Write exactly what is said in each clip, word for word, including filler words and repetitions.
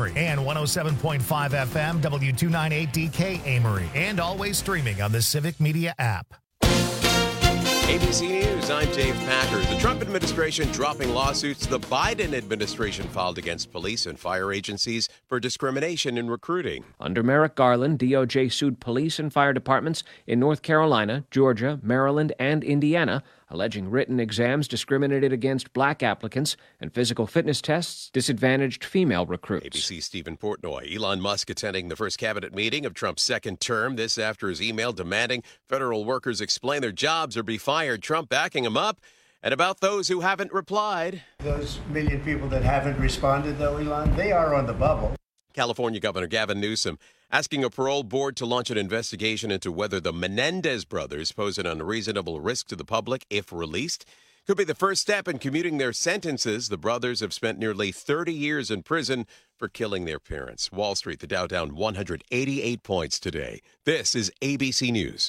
Amory, and one oh seven point five F M W two ninety-eight D K Amory, and always streaming on the Civic Media app. A B C News, I'm Dave Packer. The Trump administration dropping lawsuits the Biden administration filed against police and fire agencies for discrimination in recruiting. Under Merrick Garland, D O J sued police and fire departments in North Carolina, Georgia, Maryland, and Indiana, alleging written exams discriminated against black applicants and physical fitness tests disadvantaged female recruits. A B C's Stephen Portnoy. Elon Musk attending the first cabinet meeting of Trump's second term. This after his email demanding federal workers explain their jobs or be fired. Trump backing him up. And about those who haven't replied. Those million people that haven't responded, though, Elon, they are on the bubble. California Governor Gavin Newsom asking a parole board to launch an investigation into whether the Menendez brothers pose an unreasonable risk to the public if released. Could be the first step in commuting their sentences. The brothers have spent nearly thirty years in prison for killing their parents. Wall Street, the Dow down one hundred eighty-eight points today. This is A B C News.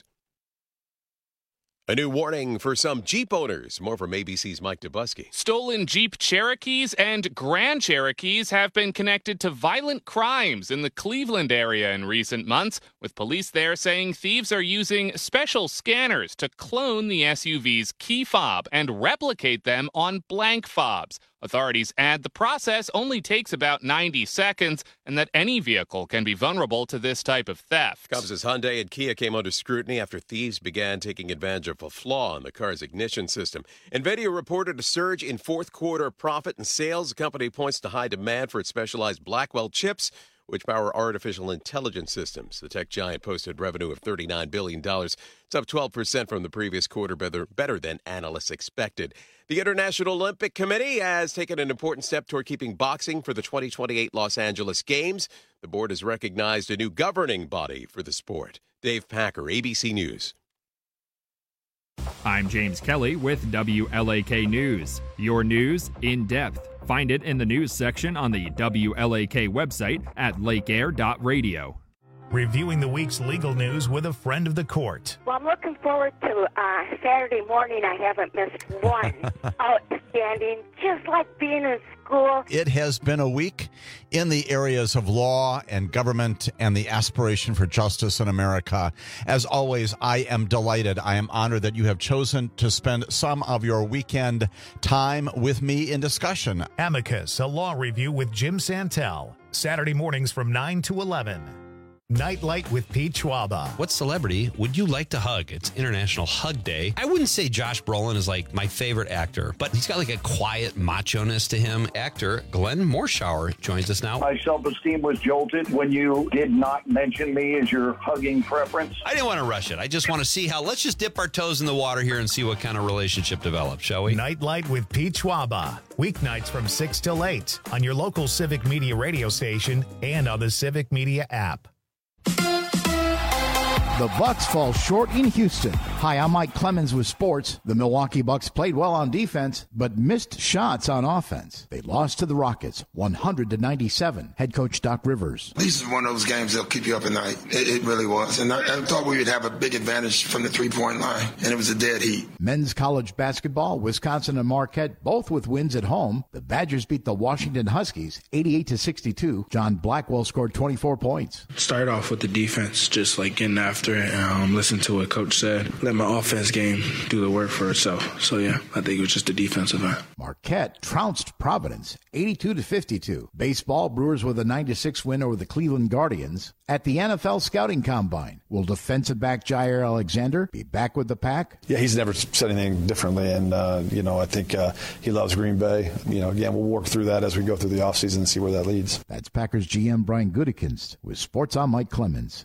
A new warning for some Jeep owners. More from A B C's Mike Dubusky. Stolen Jeep Cherokees and Grand Cherokees have been connected to violent crimes in the Cleveland area in recent months, with police there saying thieves are using special scanners to clone the S U V's key fob and replicate them on blank fobs. Authorities add the process only takes about ninety seconds and that any vehicle can be vulnerable to this type of theft. Cubs' Hyundai and Kia came under scrutiny after thieves began taking advantage of a flaw in the car's ignition system. NVIDIA reported a surge in fourth quarter profit and sales. The company points to high demand for its specialized Blackwell chips, which power artificial intelligence systems. The tech giant posted revenue of thirty-nine billion dollars. It's up twelve percent from the previous quarter, better, better than analysts expected. The International Olympic Committee has taken an important step toward keeping boxing for the twenty twenty-eight Los Angeles Games. The board has recognized a new governing body for the sport. Dave Packer, A B C News. I'm James Kelly with W L A K News. Your news in depth. Find it in the news section on the W L A K website at lake air dot radio. Reviewing the week's legal news with a friend of the court. Well, I'm looking forward to uh, Saturday morning. I haven't missed one. Outstanding, just like being in school. It has been a week in the areas of law and government and the aspiration for justice in America. As always, I am delighted. I am honored that you have chosen to spend some of your weekend time with me in discussion. Amicus, a law review with Jim Santel. Saturday mornings from nine to eleven. Nightlight with Pete Schwaba. What celebrity would you like to hug? It's International Hug Day. I wouldn't say Josh Brolin is like my favorite actor, but he's got like a quiet macho-ness to him. Actor Glenn Morshower joins us now. My self-esteem was jolted when you did not mention me as your hugging preference. I didn't want to rush it. I just want to see how, let's just dip our toes in the water here and see what kind of relationship develops, shall we? Nightlight with Pete Schwaba. Weeknights from six till eight on your local Civic Media radio station and on the Civic Media app. The Bucks fall short in Houston. Hi, I'm Mike Clemens with sports. The Milwaukee Bucks played well on defense, but missed shots on offense. They lost to the Rockets, one hundred to ninety-seven. Head coach Doc Rivers. This is one of those games that'll keep you up at night. It, it really was. And I, I thought we would have a big advantage from the three-point line, and it was a dead heat. Men's college basketball, Wisconsin and Marquette, both with wins at home. The Badgers beat the Washington Huskies, eighty-eight to sixty-two. John Blackwell scored twenty-four points. Start off with the defense, just like getting after it, um, listen to what Coach said. Let my offense game do the work for itself. So, yeah, I think it was just a defensive end. Marquette trounced Providence, eighty-two to fifty-two. Baseball, Brewers with a nine to six win over the Cleveland Guardians. At the N F L Scouting Combine, will defensive back Jair Alexander be back with the Pack? Yeah, he's never said anything differently, and, uh, you know, I think uh, he loves Green Bay. You know, again, we'll work through that as we go through the offseason and see where that leads. That's Packers G M Brian Gutekunst with Sports on Mike Clemens.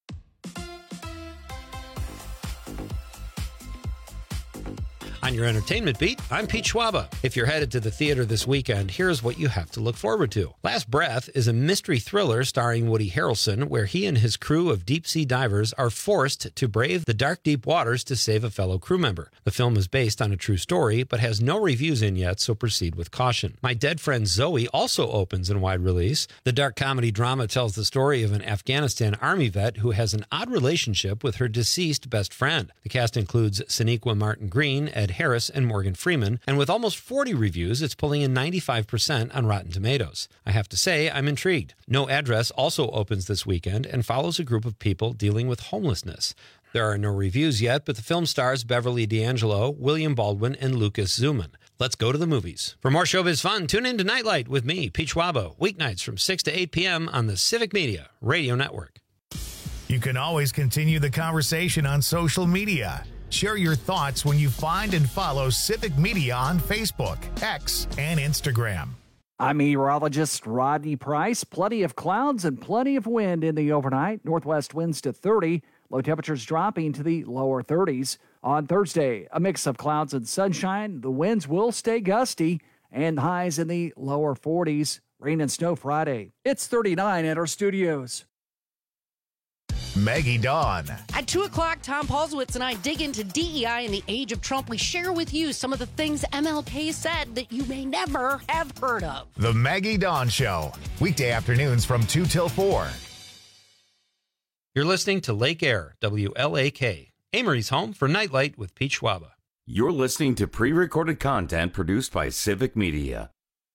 On your entertainment beat, I'm Pete Schwaba. If you're headed to the theater this weekend, here's what you have to look forward to. Last Breath is a mystery thriller starring Woody Harrelson, where he and his crew of deep-sea divers are forced to brave the dark, deep waters to save a fellow crew member. The film is based on a true story, but has no reviews in yet, so proceed with caution. My Dead Friend Zoe also opens in wide release. The dark comedy drama tells the story of an Afghanistan Army vet who has an odd relationship with her deceased best friend. The cast includes Sonequa Martin Green, Ed Harris and Morgan Freeman, and with almost forty reviews, it's pulling in ninety-five percent on Rotten Tomatoes. I have to say, I'm intrigued. No Address also opens this weekend and follows a group of people dealing with homelessness. There are no reviews yet, but the film stars Beverly D'Angelo, William Baldwin, and Lucas Zuman. Let's go to the movies. For more showbiz fun, tune in to Nightlight with me, Pete Schwabo, weeknights from six to eight p.m. on the Civic Media Radio Network. You can always continue the conversation on social media. Share your thoughts when you find and follow Civic Media on Facebook, X, and Instagram. I'm meteorologist Rodney Price. Plenty of clouds and plenty of wind in the overnight. Northwest winds to thirty. Low temperatures dropping to the lower thirties. On Thursday, a mix of clouds and sunshine. The winds will stay gusty and highs in the lower forties. Rain and snow Friday. It's thirty-nine at our studios. Maggie Dawn. At two o'clock, Tom Paulswitz and I dig into D E I in the age of Trump. We share with you some of the things M L K said that you may never have heard of. The Maggie Dawn Show. Weekday afternoons from two till four. You're listening to Lake Air, W L A K, Amory's home for Nightlight with Pete Schwaba. You're listening to pre-recorded content produced by Civic Media.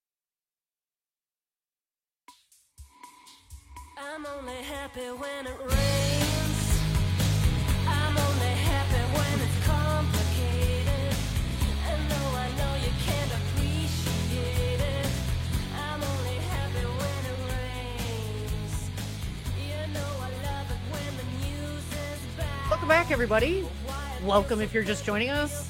I'm only happy when it rains. I'm only happy when it's complicated. And though I know you can't appreciate it, I'm only happy when it rains. You know I love it when the music's back. Welcome back, everybody. Welcome if you're just joining us.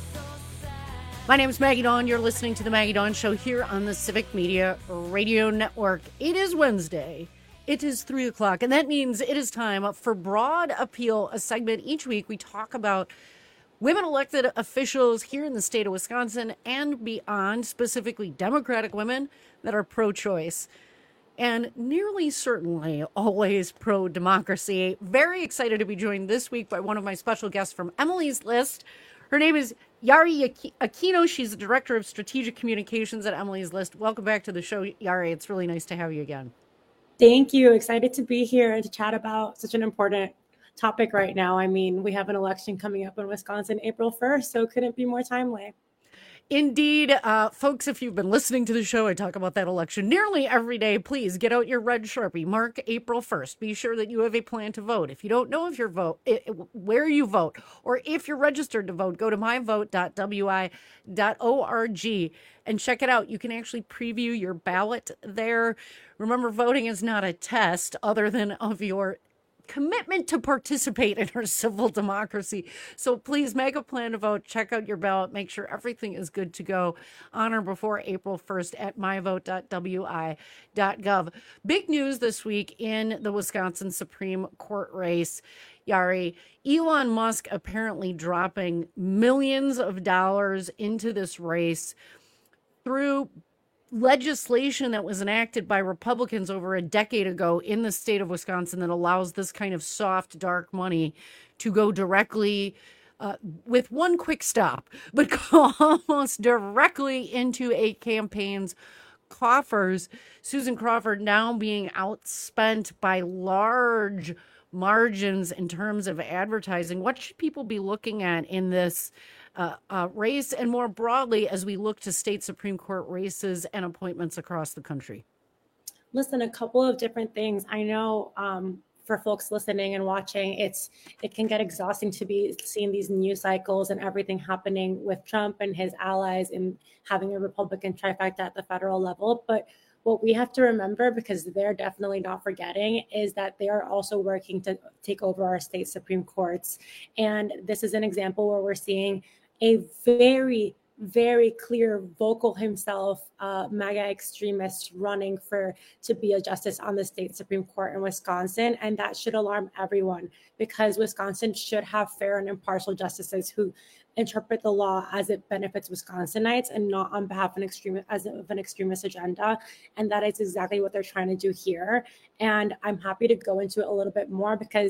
My name is Maggie Dawn. You're listening to The Maggie Dawn Show here on the Civic Media Radio Network. It is Wednesday. It is three o'clock, and that means it is time for Broad Appeal, a segment each week we talk about women elected officials here in the state of Wisconsin and beyond, specifically Democratic women that are pro-choice and nearly certainly always pro-democracy. Very excited to be joined this week by one of my special guests from Emily's List. Her name is Yari Aquino. She's the Director of Strategic Communications at Emily's List. Welcome back to the show, Yari. It's really nice to have you again. Thank you. Excited to be here and to chat about such an important topic right now. I mean, we have an election coming up in Wisconsin April first, so couldn't be more timely. Indeed. Uh, folks, if you've been listening to the show, I talk about that election nearly every day. Please get out your red Sharpie. Mark April first. Be sure that you have a plan to vote. If you don't know if you're vote, where you vote, or if you're registered to vote, go to my vote dot w i dot org and check it out. You can actually preview your ballot there. Remember, voting is not a test other than of your commitment to participate in our civil democracy. So please make a plan to vote, check out your ballot, make sure everything is good to go on or before April first at my vote dot w i dot gov. Big news this week in the Wisconsin Supreme Court race. Yari, Elon Musk apparently dropping millions of dollars into this race through legislation that was enacted by Republicans over a decade ago in the state of Wisconsin that allows this kind of soft, dark money to go directly, uh, with one quick stop, but go almost directly into a campaign's coffers. Susan Crawford now being outspent by large margins in terms of advertising. What should people be looking at in this Uh, uh, race, and more broadly as we look to state Supreme Court races and appointments across the country? Listen, a couple of different things. I know um, for folks listening and watching, it's it can get exhausting to be seeing these news cycles and everything happening with Trump and his allies and having a Republican trifecta at the federal level. But what we have to remember, because they're definitely not forgetting, is that they are also working to take over our state Supreme Courts. And this is an example where we're seeing a very, very clear vocal himself, uh, MAGA extremist running for to be a justice on the state Supreme Court in Wisconsin. And that should alarm everyone, because Wisconsin should have fair and impartial justices who interpret the law as it benefits Wisconsinites and not on behalf of an extremist as of an extremist agenda. And that is exactly what they're trying to do here. And I'm happy to go into it a little bit more, because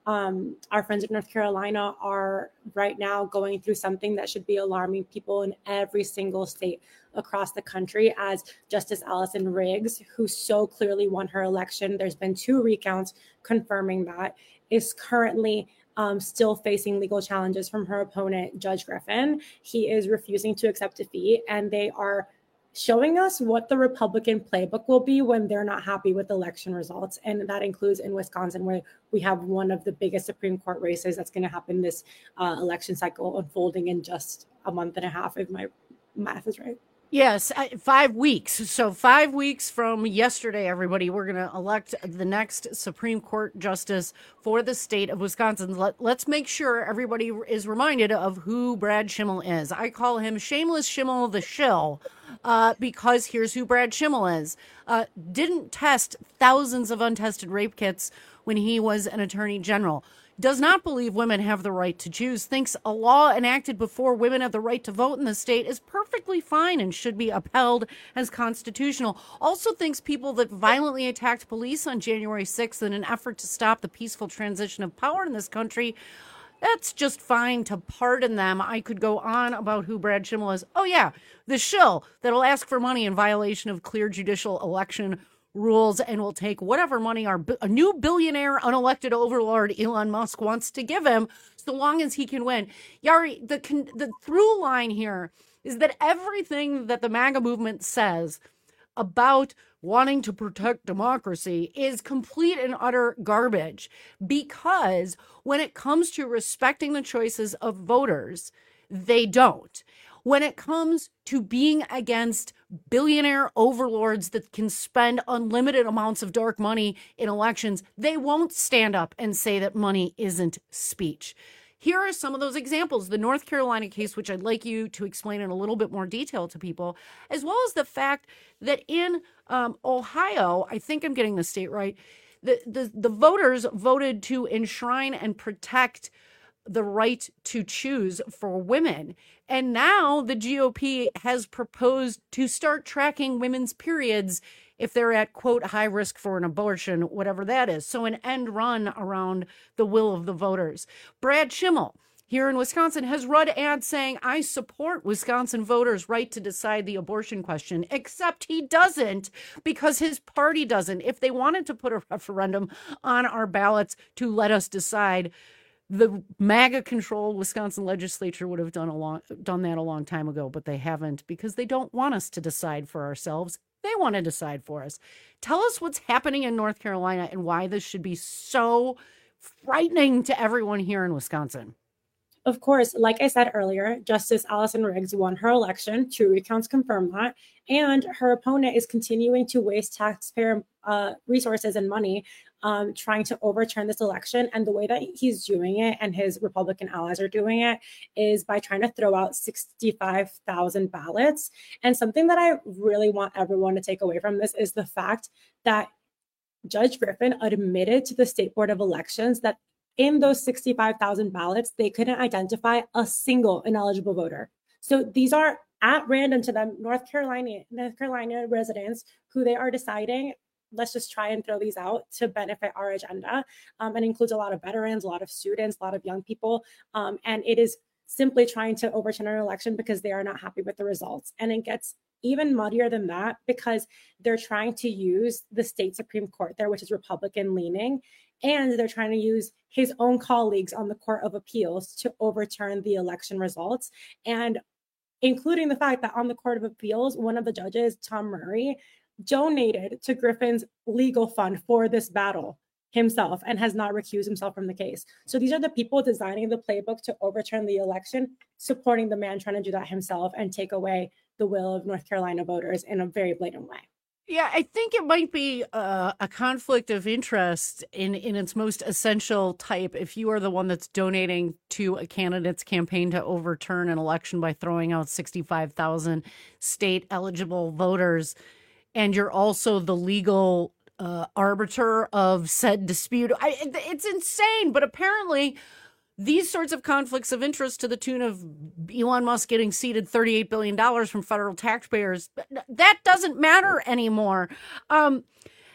Um, our friends in North Carolina are right now going through something that should be alarming people in every single state across the country, as Justice Allison Riggs, who so clearly won her election, there's been two recounts confirming that, is currently um, still facing legal challenges from her opponent, Judge Griffin. He is refusing to accept defeat, and they are showing us what the Republican playbook will be when they're not happy with election results. And that includes in Wisconsin, where we have one of the biggest Supreme Court races that's going to happen this uh, election cycle unfolding in just a month and a half, if my math is right. Yes, five weeks. So five weeks from yesterday, everybody, we're going to elect the next Supreme Court justice for the state of Wisconsin. Let, let's make sure everybody is reminded of who Brad Schimmel is. I call him Shameless Schimmel the Shill, uh, because here's who Brad Schimmel is. Uh, didn't test thousands of untested rape kits when he was an attorney general. Does not believe women have the right to choose, thinks a law enacted before women have the right to vote in the state is perfectly fine and should be upheld as constitutional. Also thinks people that violently attacked police on January sixth in an effort to stop the peaceful transition of power in this country, that's just fine to pardon them. I could go on about who Brad Schimmel is. Oh, yeah, the shill that'll ask for money in violation of clear judicial election rules and will take whatever money our a new billionaire unelected overlord Elon Musk wants to give him, so long as he can win. Yari, the the through line here is that everything that the MAGA movement says about wanting to protect democracy is complete and utter garbage, because when it comes to respecting the choices of voters, they don't. When it comes to being against billionaire overlords that can spend unlimited amounts of dark money in elections, they won't stand up and say that money isn't speech. Here are some of those examples. The North Carolina case, which I'd like you to explain in a little bit more detail to people, as well as the fact that in um, Ohio, I think I'm getting the state right, the, the, the voters voted to enshrine and protect the right to choose for women. And now the G O P has proposed to start tracking women's periods if they're at, quote, high risk for an abortion, whatever that is. So an end run around the will of the voters. Brad Schimmel here in Wisconsin has run ads saying, I support Wisconsin voters' right to decide the abortion question, except he doesn't, because his party doesn't. If they wanted to put a referendum on our ballots to let us decide, the MAGA-controlled Wisconsin legislature would have done a long, done that a long time ago, but they haven't, because they don't want us to decide for ourselves. They want to decide for us. Tell us what's happening in North Carolina and why this should be so frightening to everyone here in Wisconsin. Of course, like I said earlier, Justice Allison Riggs won her election. Two recounts confirm that. And her opponent is continuing to waste taxpayer uh, resources and money um, trying to overturn this election. And the way that he's doing it and his Republican allies are doing it is by trying to throw out sixty-five thousand ballots. And something that I really want everyone to take away from this is the fact that Judge Griffin admitted to the State Board of Elections that in those sixty-five thousand ballots, they couldn't identify a single ineligible voter. So these are at random to them North Carolina, North Carolina residents who they are deciding, let's just try and throw these out to benefit our agenda. Um, and includes a lot of veterans, a lot of students, a lot of young people. Um, and it is simply trying to overturn an election because they are not happy with the results. And it gets even muddier than that because they're trying to use the state Supreme Court there, which is Republican leaning. And they're trying to use his own colleagues on the Court of Appeals to overturn the election results. And including the fact that on the Court of Appeals, one of the judges, Tom Murray, donated to Griffin's legal fund for this battle himself and has not recused himself from the case. So these are the people designing the playbook to overturn the election, supporting the man trying to do that himself and take away the will of North Carolina voters in a very blatant way. Yeah, I think it might be uh, a conflict of interest in, in its most essential type if you are the one that's donating to a candidate's campaign to overturn an election by throwing out sixty-five thousand state eligible voters, and you're also the legal uh, arbiter of said dispute. I, it's insane, but apparently these sorts of conflicts of interest to the tune of Elon Musk getting seeded thirty-eight billion dollars from federal taxpayers, that doesn't matter anymore. Um,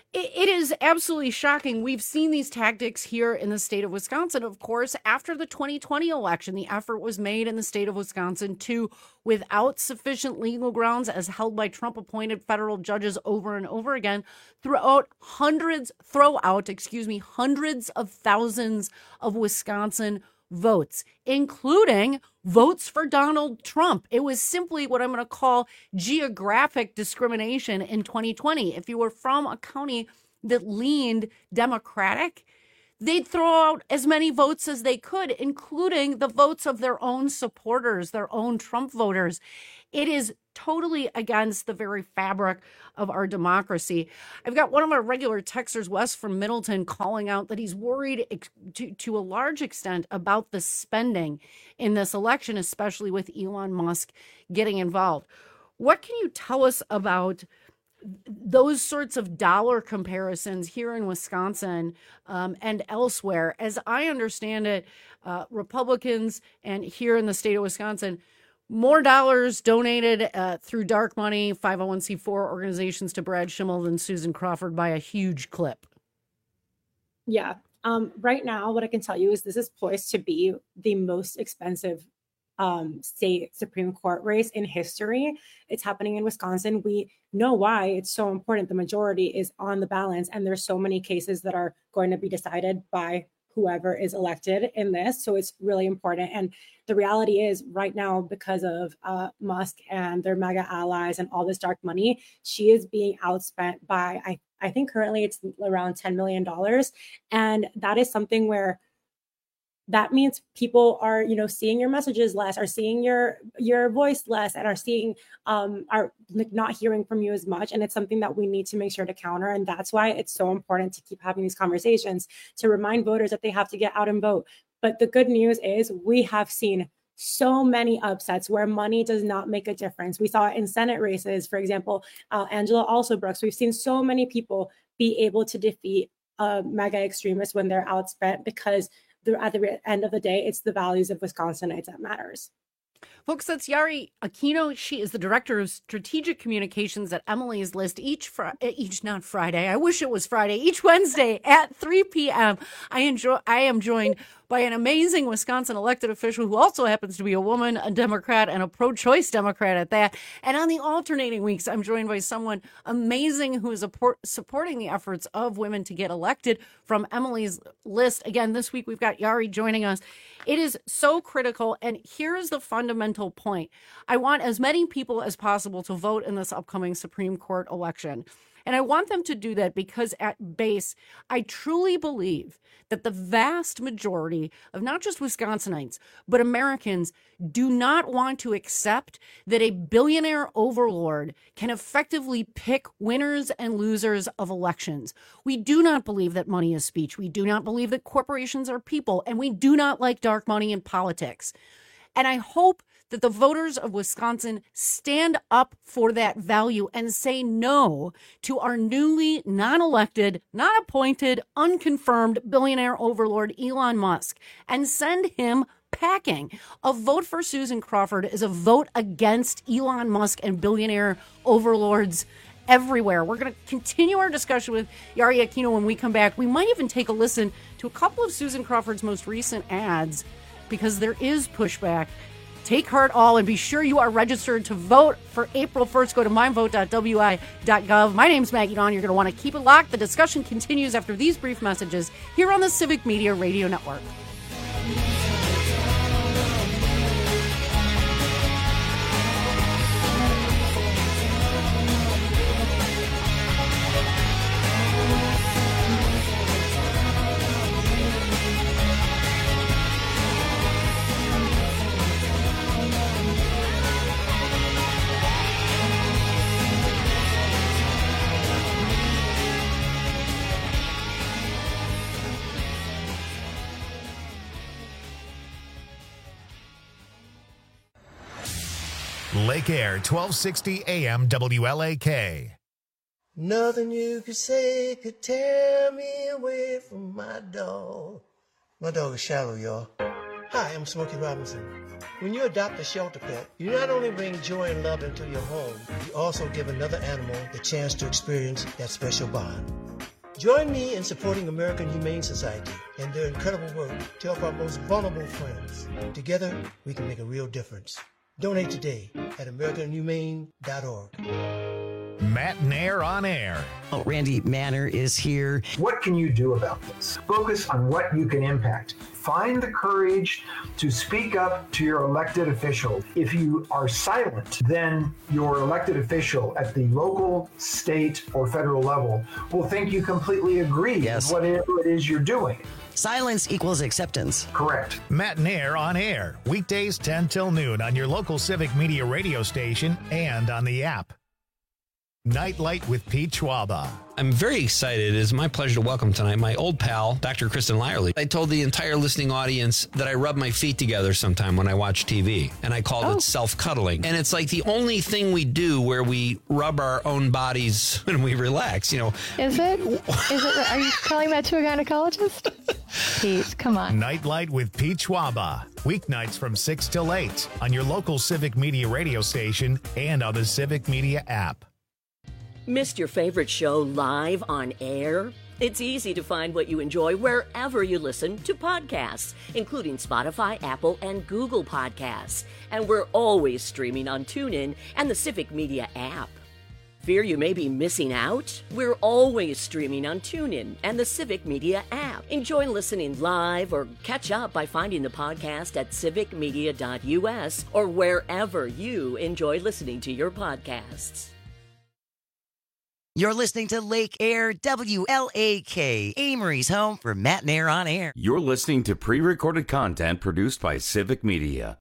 It, it is absolutely shocking. We've seen these tactics here in the state of Wisconsin. Of course, after the twenty twenty election, the effort was made in the state of Wisconsin to, without sufficient legal grounds as held by Trump-appointed federal judges over and over again, throw out hundreds, throw out, excuse me, hundreds of thousands of Wisconsin votes, including votes for Donald Trump. It was simply what I'm going to call geographic discrimination in twenty twenty. If you were from a county that leaned Democratic, they'd throw out as many votes as they could, including the votes of their own supporters, their own Trump voters. It is totally against the very fabric of our democracy. I've got one of our regular texters, Wes from Middleton, calling out that he's worried ex- to, to a large extent about the spending in this election, especially with Elon Musk getting involved. What can you tell us about those sorts of dollar comparisons here in Wisconsin um, and elsewhere? As I understand it, uh, Republicans and here in the state of Wisconsin, more dollars donated uh, through dark money, five oh one c four organizations to Brad Schimmel than Susan Crawford by a huge clip. Yeah. Um, right now, what I can tell you is this is poised to be the most expensive um, state Supreme Court race in history. It's happening in Wisconsin. We know why it's so important. The majority is on the balance, and there's so many cases that are going to be decided by whoever is elected in this. So it's really important. And the reality is right now, because of uh, Musk and their mega allies and all this dark money, she is being outspent by, I, I think currently it's around ten million dollars. And that is something where that means people are, you know, seeing your messages less, are seeing your your voice less, and are seeing, um, are like not hearing from you as much. And it's something that we need to make sure to counter. And that's why it's so important to keep having these conversations, to remind voters that they have to get out and vote. But the good news is we have seen so many upsets where money does not make a difference. We saw it in Senate races, for example, uh, Angela Alsobrooks. We've seen so many people be able to defeat uh, mega extremists when they're outspent, because at the end of the day, it's the values of Wisconsinites that matters. Folks, that's Yari Aquino. She is the Director of Strategic Communications at Emily's List. Each, fr- each not Friday. I wish it was Friday. Each Wednesday at three p.m. I enjoy. I am joined by an amazing Wisconsin elected official who also happens to be a woman, a Democrat, and a pro-choice Democrat at that. And on the alternating weeks, I'm joined by someone amazing who is support, supporting the efforts of women to get elected from Emily's List. Again, this week we've got Yari joining us. It is so critical. And here's the fundamental point. I want as many people as possible to vote in this upcoming Supreme Court election. And I want them to do that because at base, I truly believe that the vast majority of not just Wisconsinites, but Americans do not want to accept that a billionaire overlord can effectively pick winners and losers of elections. We do not believe that money is speech. We do not believe that corporations are people, and we do not like dark money in politics. And I hope that the voters of Wisconsin stand up for that value and say no to our newly non-elected, not appointed, unconfirmed billionaire overlord Elon Musk and send him packing. A vote for Susan Crawford is a vote against Elon Musk and billionaire overlords everywhere. We're going to continue our discussion with Yari Aquino when we come back. We might even take a listen to a couple of Susan Crawford's most recent ads because there is pushback. Take heart all and be sure you are registered to vote for April first. Go to my vote dot w i dot gov. My name's Maggie Dawn. You're going to want to keep it locked. The discussion continues after these brief messages here on the Civic Media Radio Network. Lake Air, twelve sixty A M W L A K. Nothing you could say could tear me away from my dog. My dog is shallow, y'all. Hi, I'm Smokey Robinson. When you adopt a shelter pet, you not only bring joy and love into your home, you also give another animal the chance to experience that special bond. Join me in supporting American Humane Society and their incredible work to help our most vulnerable friends. Together, we can make a real difference. Donate today at american humane dot org. Matt Nair on air. Oh, Randy Manner is here. What can you do about this? Focus on what you can impact. Find the courage to speak up to your elected official. If you are silent, then your elected official at the local, state, or federal level will think you completely agree Yes. with whatever it is you're doing. Silence equals acceptance. Correct. Matt Nair on air. Weekdays ten till noon on your local Civic Media radio station and on the app. Nightlight with Pete Schwaba. I'm very excited. It is my pleasure to welcome tonight my old pal, Doctor Kristen Lyerly. I told the entire listening audience that I rub my feet together sometime when I watch T V, and I called Oh. it self-cuddling. And it's like the only thing we do where we rub our own bodies when we relax, you know. Is it? Is it? Are you telling that to a gynecologist? Pete, come on. Nightlight with Pete Schwaba. Weeknights from six till eight on your local Civic Media radio station and on the Civic Media app. Missed your favorite show live on air? It's easy to find what you enjoy wherever you listen to podcasts, including Spotify, Apple, and Google Podcasts. And we're always streaming on TuneIn and the Civic Media app. Fear you may be missing out? We're always streaming on TuneIn and the Civic Media app. Enjoy listening live or catch up by finding the podcast at civic media dot u s or wherever you enjoy listening to your podcasts. You're listening to Lake Air W L A K, Amory's home for Matt Nair on air. You're listening to pre-recorded content produced by Civic Media.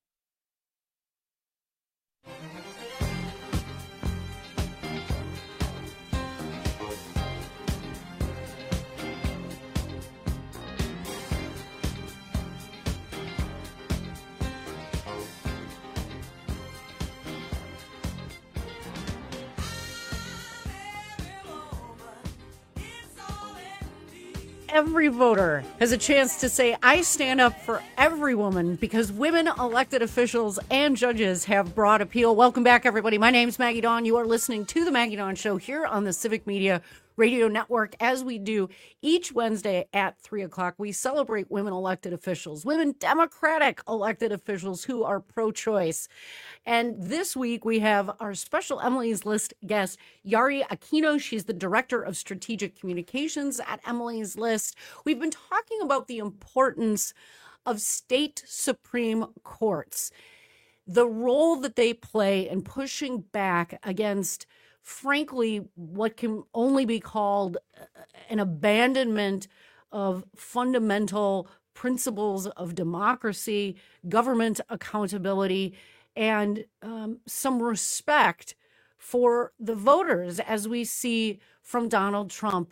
Every voter has a chance to say, I stand up for every woman, because women elected officials and judges have broad appeal. Welcome back, everybody. My name's Maggie Dawn. You are listening to The Maggie Dawn Show here on the Civic Media Radio Network. As we do each Wednesday at three o'clock, we celebrate women elected officials, women Democratic elected officials who are pro-choice. And this week we have our special Emily's List guest, Yari Aquino. She's the Director of Strategic Communications at Emily's List. We've been talking about the importance of state Supreme Courts, the role that they play in pushing back against, frankly, what can only be called an abandonment of fundamental principles of democracy, government accountability, and um, some respect for the voters, as we see from Donald Trump.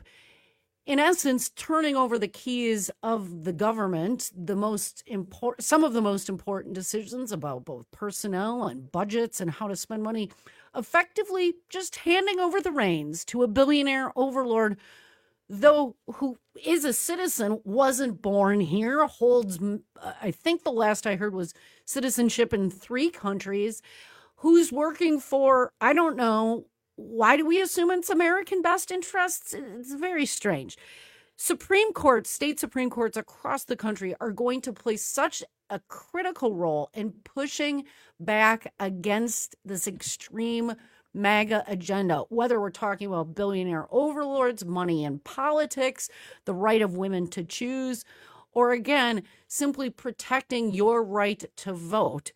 In essence, turning over the keys of the government, the most important, some of the most important decisions about both personnel and budgets and how to spend money, effectively just handing over the reins to a billionaire overlord, though who is a citizen, wasn't born here, holds, I think the last I heard was citizenship in three countries, who's working for, I don't know, why do we assume it's American best interests? It's very strange. Supreme Courts, state Supreme Courts across the country are going to play such a critical role in pushing back against this extreme MAGA agenda, whether we're talking about billionaire overlords, money in politics, the right of women to choose, or again, simply protecting your right to vote.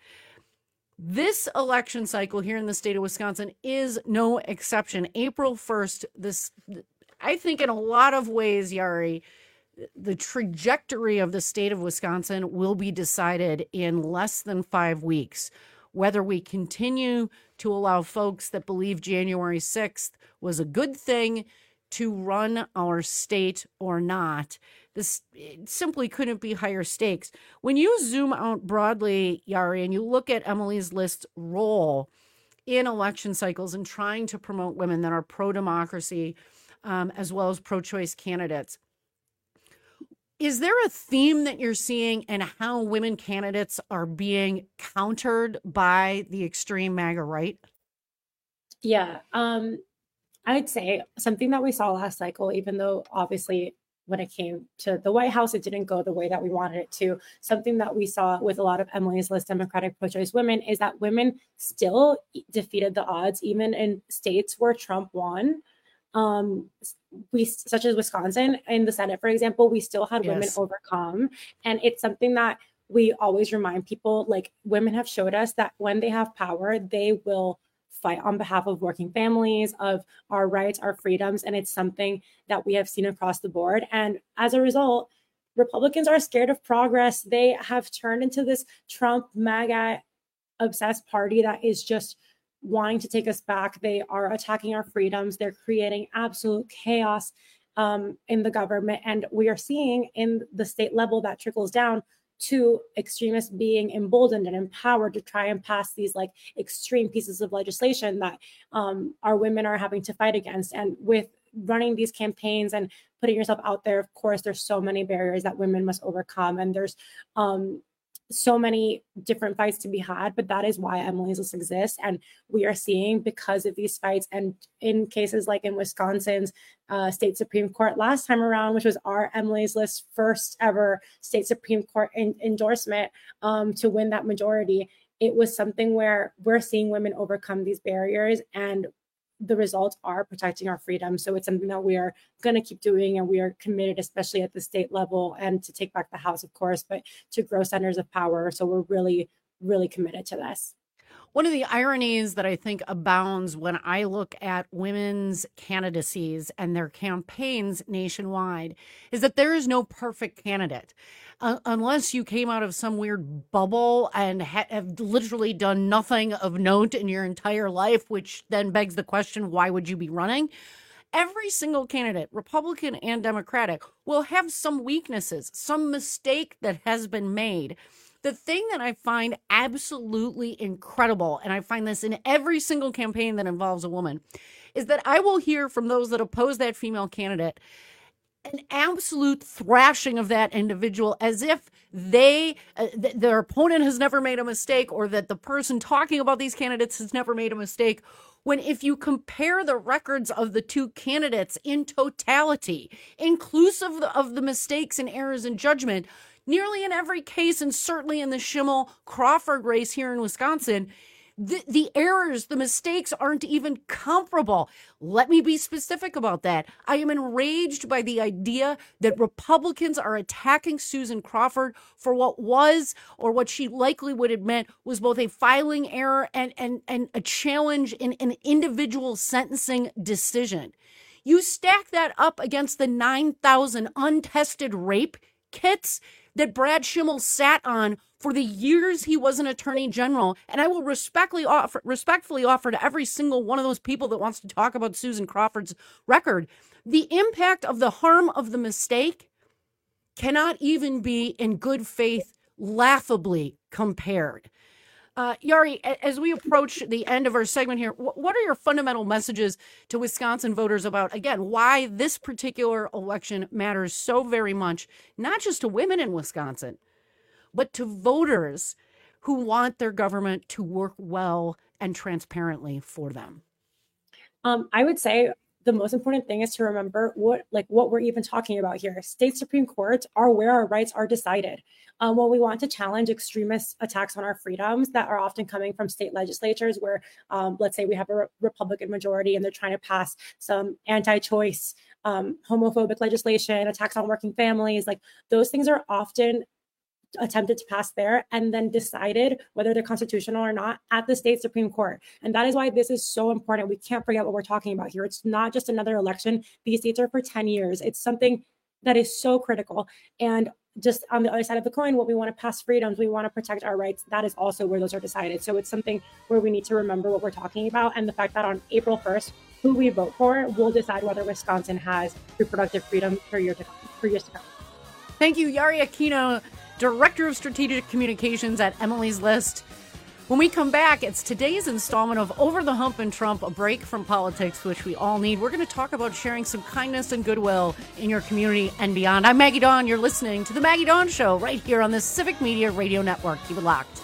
This election cycle here in the state of Wisconsin is no exception. April first, this, I think in a lot of ways, Yari, the trajectory of the state of Wisconsin will be decided in less than five weeks. Whether we continue to allow folks that believe January sixth was a good thing to run our state or not. This it simply couldn't be higher stakes. When you zoom out broadly, Yari, and you look at Emily's List's role in election cycles and trying to promote women that are pro-democracy, um, as well as pro-choice candidates, Is there a theme that you're seeing in how women candidates are being countered by the extreme MAGA right? Yeah, um, I would say something that we saw last cycle, even though obviously when it came to the White House, it didn't go the way that we wanted it to. Something that we saw with a lot of Emily's List Democratic pro-choice women is that women still defeated the odds, even in states where Trump won. Um, we, such as Wisconsin, in the Senate, for example, we still had women Yes. overcome. And it's something that we always remind people, like, women have showed us that when they have power, they will fight on behalf of working families, of our rights, our freedoms. And it's something that we have seen across the board. And as a result, Republicans are scared of progress. They have turned into this Trump MAGA obsessed party that is just wanting to take us back. They are attacking our freedoms. They're creating absolute chaos um, in the government. And we are seeing in the state level that trickles down to extremists being emboldened and empowered to try and pass these like extreme pieces of legislation that um, our women are having to fight against. And with running these campaigns and putting yourself out there, of course, there's so many barriers that women must overcome. And there's um, so many different fights to be had, but that is why Emily's List exists. And we are seeing, because of these fights, and in cases like in Wisconsin's uh, state Supreme Court last time around, which was our Emily's List first ever state Supreme Court in- endorsement um, to win that majority, it was something where we're seeing women overcome these barriers, and the results are protecting our freedom. So it's something that we are going to keep doing, and we are committed, especially at the state level, and to take back the House, of course, but to grow centers of power. So we're really, really committed to this. One of the ironies that I think abounds when I look at women's candidacies and their campaigns nationwide is that there is no perfect candidate. Uh, unless you came out of some weird bubble and ha- have literally done nothing of note in your entire life, which then begs the question, why would you be running? Every single candidate, Republican and Democratic, will have some weaknesses, some mistake that has been made. The thing that I find absolutely incredible, and I find this in every single campaign that involves a woman, is that I will hear from those that oppose that female candidate an absolute thrashing of that individual, as if they, uh, th- their opponent has never made a mistake, or that the person talking about these candidates has never made a mistake. When if you compare the records of the two candidates in totality, inclusive of the, of the mistakes and errors in judgment, nearly in every case, and certainly in the Schimmel-Crawford race here in Wisconsin, the, the errors, the mistakes aren't even comparable. Let me be specific about that. I am enraged by the idea that Republicans are attacking Susan Crawford for what was, or what she likely would admit was, both a filing error and, and, and a challenge in an individual sentencing decision. You stack that up against the nine thousand untested rape kits that Brad Schimmel sat on for the years he was an attorney general. And I will respectfully offer, respectfully offer to every single one of those people that wants to talk about Susan Crawford's record, the impact of the harm of the mistake cannot even be in good faith laughably compared. Uh, Yari, as we approach the end of our segment here, what are your fundamental messages to Wisconsin voters about, again, why this particular election matters so very much, not just to women in Wisconsin, but to voters who want their government to work well and transparently for them? Um, I would say the most important thing is to remember what, like what we're even talking about here. State Supreme Courts are where our rights are decided. Um, when we want to challenge extremist attacks on our freedoms that are often coming from state legislatures where, um, let's say we have a re- Republican majority and they're trying to pass some anti-choice, um, homophobic legislation, attacks on working families, like those things are often attempted to pass there and then decided whether they're constitutional or not at the state Supreme Court. And that is why this is so important. We can't forget what we're talking about here. It's not just another election. These states are for ten years. It's something that is so critical. And just on the other side of the coin, what we want to pass freedoms, we want to protect our rights. That is also where those are decided. So it's something where we need to remember what we're talking about. And the fact that on April first, who we vote for will decide whether Wisconsin has reproductive freedom for years to come. For years to come. Thank you, Yari Aquino, Director of Strategic Communications at Emily's List. When we come back, it's today's installment of Over the Hump and Trump, a break from politics, which we all need. We're going to talk about sharing some kindness and goodwill in your community and beyond. I'm Maggie Dawn. You're listening to The Maggie Dawn Show right here on the Civic Media Radio Network. Keep it locked.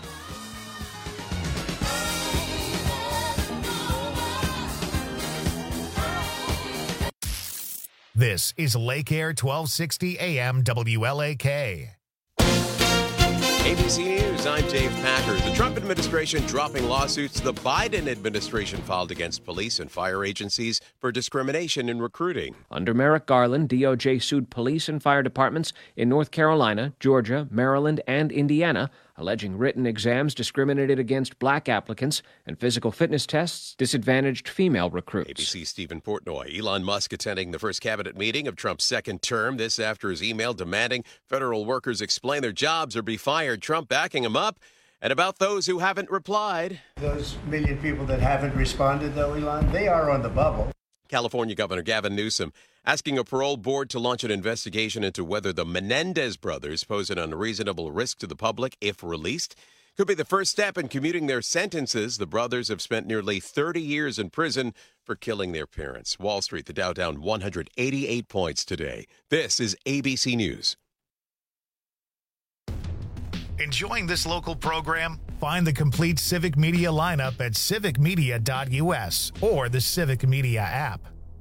This is Lake Air twelve sixty A M W L A K. A B C News, I'm Dave Packer. The Trump administration dropping lawsuits the Biden administration filed against police and fire agencies for discrimination in recruiting. Under Merrick Garland, D O J sued police and fire departments in North Carolina, Georgia, Maryland, and Indiana, alleging written exams discriminated against black applicants and physical fitness tests disadvantaged female recruits. A B C's Stephen Portnoy. Elon Musk attending the first cabinet meeting of Trump's second term. This after his email demanding federal workers explain their jobs or be fired. Trump backing him up. And about those who haven't replied. Those million people that haven't responded, though, Elon, they are on the bubble. California Governor Gavin Newsom asking a parole board to launch an investigation into whether the Menendez brothers pose an unreasonable risk to the public if released. Could be the first step in commuting their sentences. The brothers have spent nearly thirty years in prison for killing their parents. Wall Street, the Dow down one hundred eighty-eight points today. This is A B C News. Enjoying this local program? Find the complete Civic Media lineup at civic media dot U S or the Civic Media app.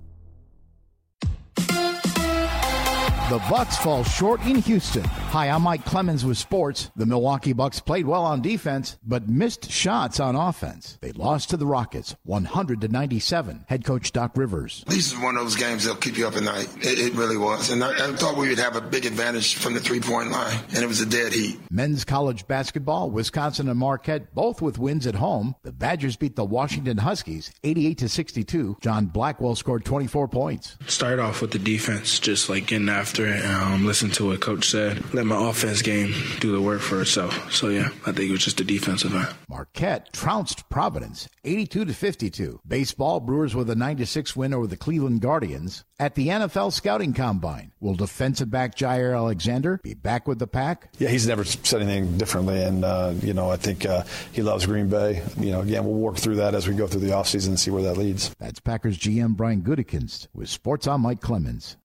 The Bucks fall short in Houston. Hi, I'm Mike Clemens with sports. The Milwaukee Bucks played well on defense, but missed shots on offense. They lost to the Rockets, one hundred to ninety-seven. Head coach Doc Rivers. This is one of those games that'll keep you up at night. It, it really was. And I, I thought we would have a big advantage from the three-point line, and it was a dead heat. Men's college basketball, Wisconsin and Marquette, both with wins at home. The Badgers beat the Washington Huskies, eighty-eight to sixty-two. John Blackwell scored twenty-four points. Started off with the defense, just like getting after it, um, listen to what Coach said. Let my offense game do the work for itself. So, yeah, I think it was just a defensive end. Marquette trounced Providence, eighty-two to fifty-two. Baseball, Brewers with a nine to six win over the Cleveland Guardians. At the N F L Scouting Combine, will defensive back Jair Alexander be back with the Pack? Yeah, he's never said anything differently, and, uh, you know, I think uh, he loves Green Bay. You know, again, we'll work through that as we go through the offseason and see where that leads. That's Packers G M Brian Gutekunst with Sports on Mike Clemens.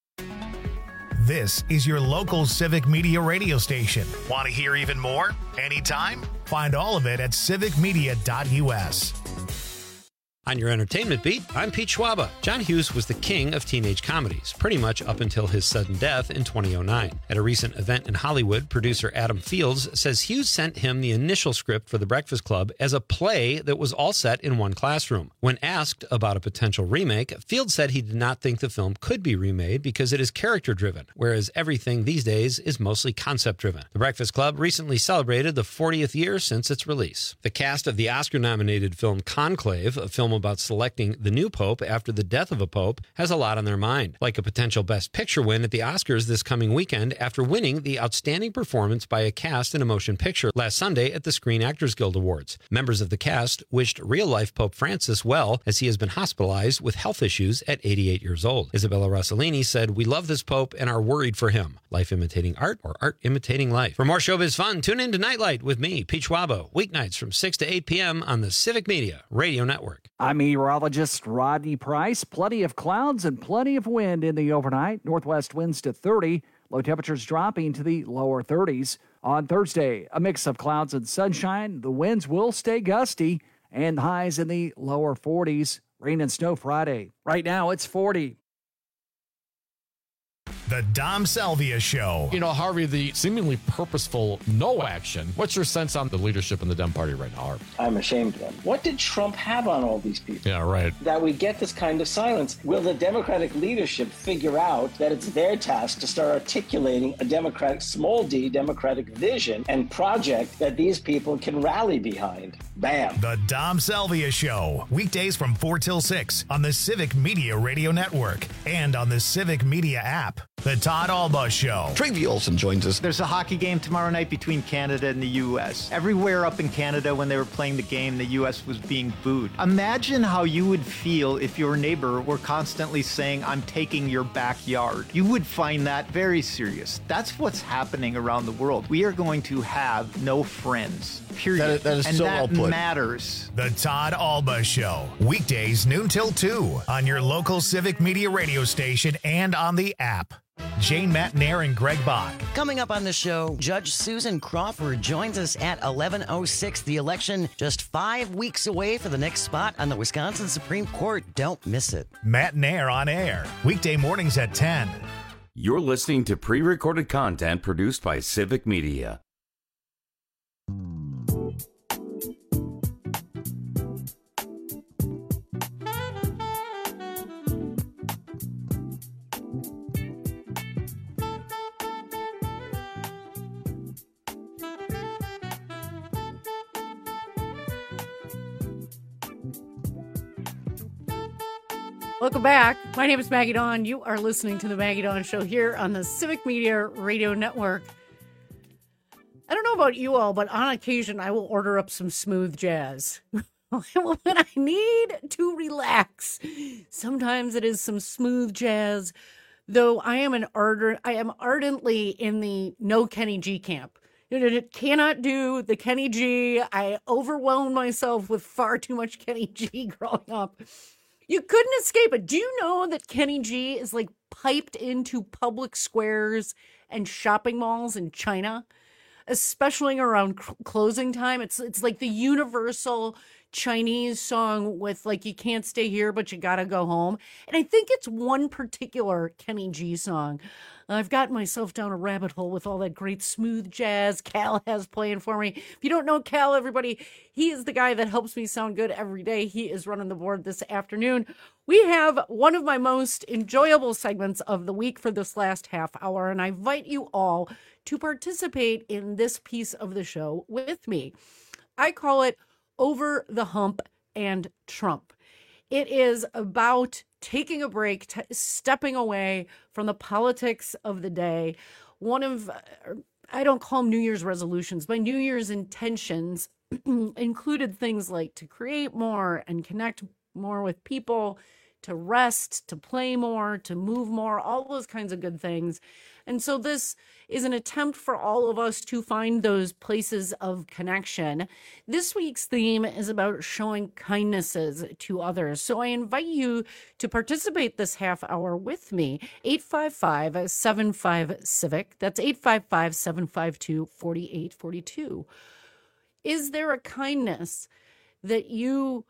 This is your local Civic Media radio station. Want to hear even more? Anytime? Find all of it at civic media dot U S. On your entertainment beat, I'm Pete Schwaba. John Hughes was the king of teenage comedies, pretty much up until his sudden death in two thousand nine. At a recent event in Hollywood, producer Adam Fields says Hughes sent him the initial script for The Breakfast Club as a play that was all set in one classroom. When asked about a potential remake, Fields said he did not think the film could be remade because it is character-driven, whereas everything these days is mostly concept-driven. The Breakfast Club recently celebrated the fortieth year since its release. The cast of the Oscar-nominated film Conclave, a film about selecting the new pope after the death of a pope, has a lot on their mind, like a potential Best Picture win at the Oscars this coming weekend after winning the Outstanding Performance by a Cast in a Motion Picture last Sunday at the Screen Actors Guild Awards. Members of the cast wished real-life Pope Francis well, as he has been hospitalized with health issues at eighty-eight years old. Isabella Rossellini said, "We love this pope and are worried for him. Life imitating art or art imitating life." For more showbiz fun, tune in to Nightlight with me, Pete Schwabo, weeknights from six to eight p.m. on the Civic Media Radio Network. I'm meteorologist Rodney Price. Plenty of clouds and plenty of wind in the overnight. Northwest winds to thirty. Low temperatures dropping to the lower thirties. On Thursday, a mix of clouds and sunshine. The winds will stay gusty and highs in the lower forties. Rain and snow Friday. Right now, it's forty. The Dom Salvia Show. You know, Harvey, the seemingly purposeful no action. What's your sense on the leadership in the Dem Party right now, Harvey? I'm ashamed of them. What did Trump have on all these people? Yeah, right. That we get this kind of silence. Will the Democratic leadership figure out that it's their task to start articulating a Democratic, small d, Democratic vision and project that these people can rally behind? Bam. The Dom Salvia Show. Weekdays from four till six on the Civic Media Radio Network and on the Civic Media app. The Todd Alba Show. Travi Olson joins us. There's a hockey game tomorrow night between Canada and the U S. Everywhere up in Canada when they were playing the game, the U S was being booed. Imagine how you would feel if your neighbor were constantly saying, I'm taking your backyard. You would find that very serious. That's what's happening around the world. We are going to have no friends. Period. That, that is and so that well put. matters. The Todd Alba Show. Weekdays noon till two on your local Civic Media radio station and on the app. Jane Matnair and Greg Bach. Coming up on the show, Judge Susan Crawford joins us at eleven oh six. The election just five weeks away for the next spot on the Wisconsin Supreme Court. Don't miss it. Matnair on air. Weekday mornings at ten. You're listening to pre-recorded content produced by Civic Media. Welcome back. My name is Maggie Dawn. You are listening to the Maggie Dawn Show here on the Civic Media Radio Network. I don't know about you all, but on occasion I will order up some smooth jazz. When I need to relax. Sometimes it is some smooth jazz, though I am an ardent, I am ardently in the no Kenny G camp. It cannot do the Kenny G. I overwhelmed myself with far too much Kenny G growing up. You couldn't escape it. Do you know that Kenny G is like piped into public squares and shopping malls in China, especially around c- closing time? It's it's like the universal Chinese song with like, you can't stay here, but you gotta go home. And I think it's one particular Kenny G song. I've gotten myself down a rabbit hole with all that great smooth jazz Cal has playing for me. If you don't know Cal, everybody, he is the guy that helps me sound good every day. He is running the board this afternoon. We have one of my most enjoyable segments of the week for this last half hour, and I invite you all to participate in this piece of the show with me. I call it Over the Hump and Trump. It is about taking a break, t- stepping away from the politics of the day. One of, I don't call them New Year's resolutions, my New Year's intentions included things like to create more and connect more with people, to rest, to play more, to move more, all those kinds of good things. And so this is an attempt for all of us to find those places of connection. This week's theme is about showing kindnesses to others. So I invite you to participate this half hour with me. eight five five, seven five, CIVIC. That's eight five five, seven five two, four eight four two. Is there a kindness that you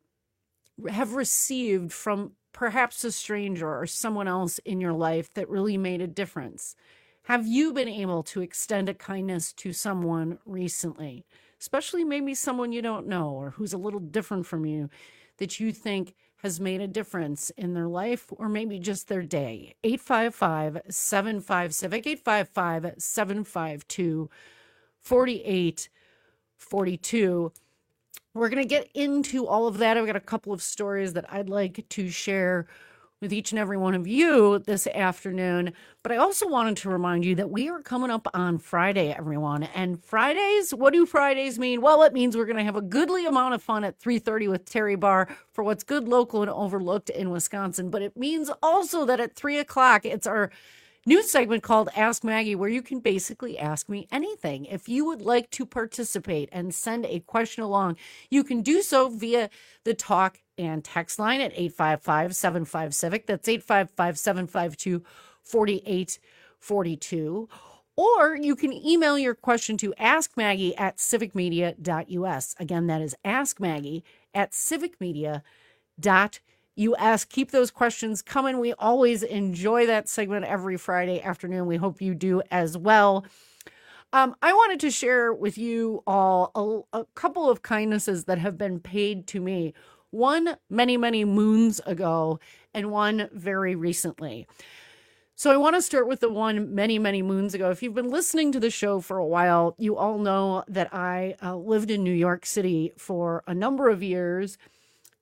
have received from perhaps a stranger or someone else in your life that really made a difference? Have you been able to extend a kindness to someone recently, especially maybe someone you don't know or who's a little different from you that you think has made a difference in their life or maybe just their day? eight five five, seven five, CIVIC, eight five five, seven five two, four eight four two. We're going to get into all of that. I've got a couple of stories that I'd like to share with each and every one of you this afternoon. But I also wanted to remind you that we are coming up on Friday, everyone. And Fridays, what do Fridays mean? Well, it means we're going to have a goodly amount of fun at three thirty with Terry Barr for what's good, local, and overlooked in Wisconsin. But it means also that at three o'clock, it's our new segment called Ask Maggie, where you can basically ask me anything. If you would like to participate and send a question along, you can do so via the talk and text line at eight five five, seven five, CIVIC. That's eight five five, seven five two, four eight four two. Or you can email your question to askmaggie at civic media dot u s. Again, that is askmaggie at civic media dot u s. Keep those questions coming. We always enjoy that segment every Friday afternoon. We hope you do as well. Um, I wanted to share with you all a, a couple of kindnesses that have been paid to me. One many, many moons ago and one very recently. So I want to start with the one many, many moons ago. If you've been listening to the show for a while, you all know that I uh, lived in New York City for a number of years.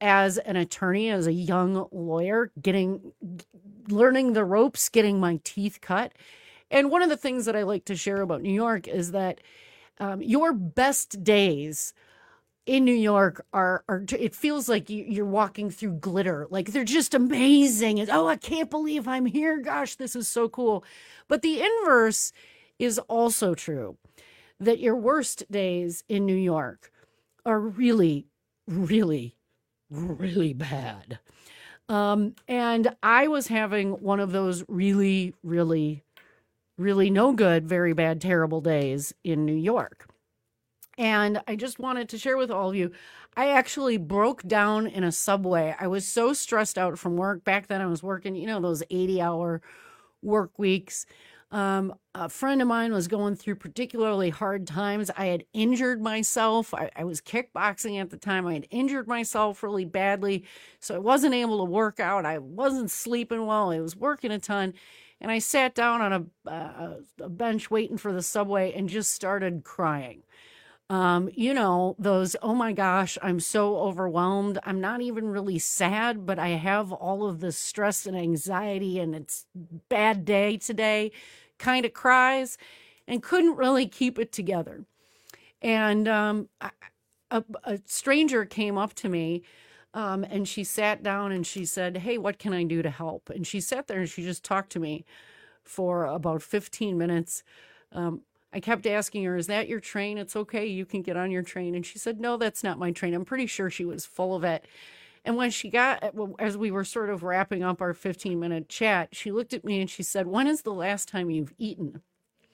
as an attorney, as a young lawyer, getting, learning the ropes, getting my teeth cut. And one of the things that I like to share about New York is that um, your best days in New York are, are it feels like you, you're walking through glitter. Like they're just amazing. And, oh, I can't believe I'm here. Gosh, this is so cool. But the inverse is also true, that your worst days in New York are really, really, really bad. Um, and I was having one of those really, really, really no good, very bad, terrible days in New York. And I just wanted to share with all of you, I actually broke down in a subway. I was so stressed out from work. Back then I was working, you know, those eighty hour work weeks. Um, a friend of mine was going through particularly hard times. I had injured myself. I, I was kickboxing at the time. I had injured myself really badly. So I wasn't able to work out. I wasn't sleeping well. I was working a ton. And I sat down on a, uh, a bench waiting for the subway and just started crying. Um, you know, those, oh my gosh, I'm so overwhelmed. I'm not even really sad, but I have all of this stress and anxiety and it's bad day today kind of cries, and couldn't really keep it together. And um, a, a stranger came up to me um, and she sat down and she said, hey, what can I do to help? And she sat there and she just talked to me for about fifteen minutes. Um, I kept asking her, is that your train? It's okay. You can get on your train. And she said, no, that's not my train. I'm pretty sure she was full of it. And when she got, as we were sort of wrapping up our fifteen minute chat, she looked at me and she said, when is the last time you've eaten?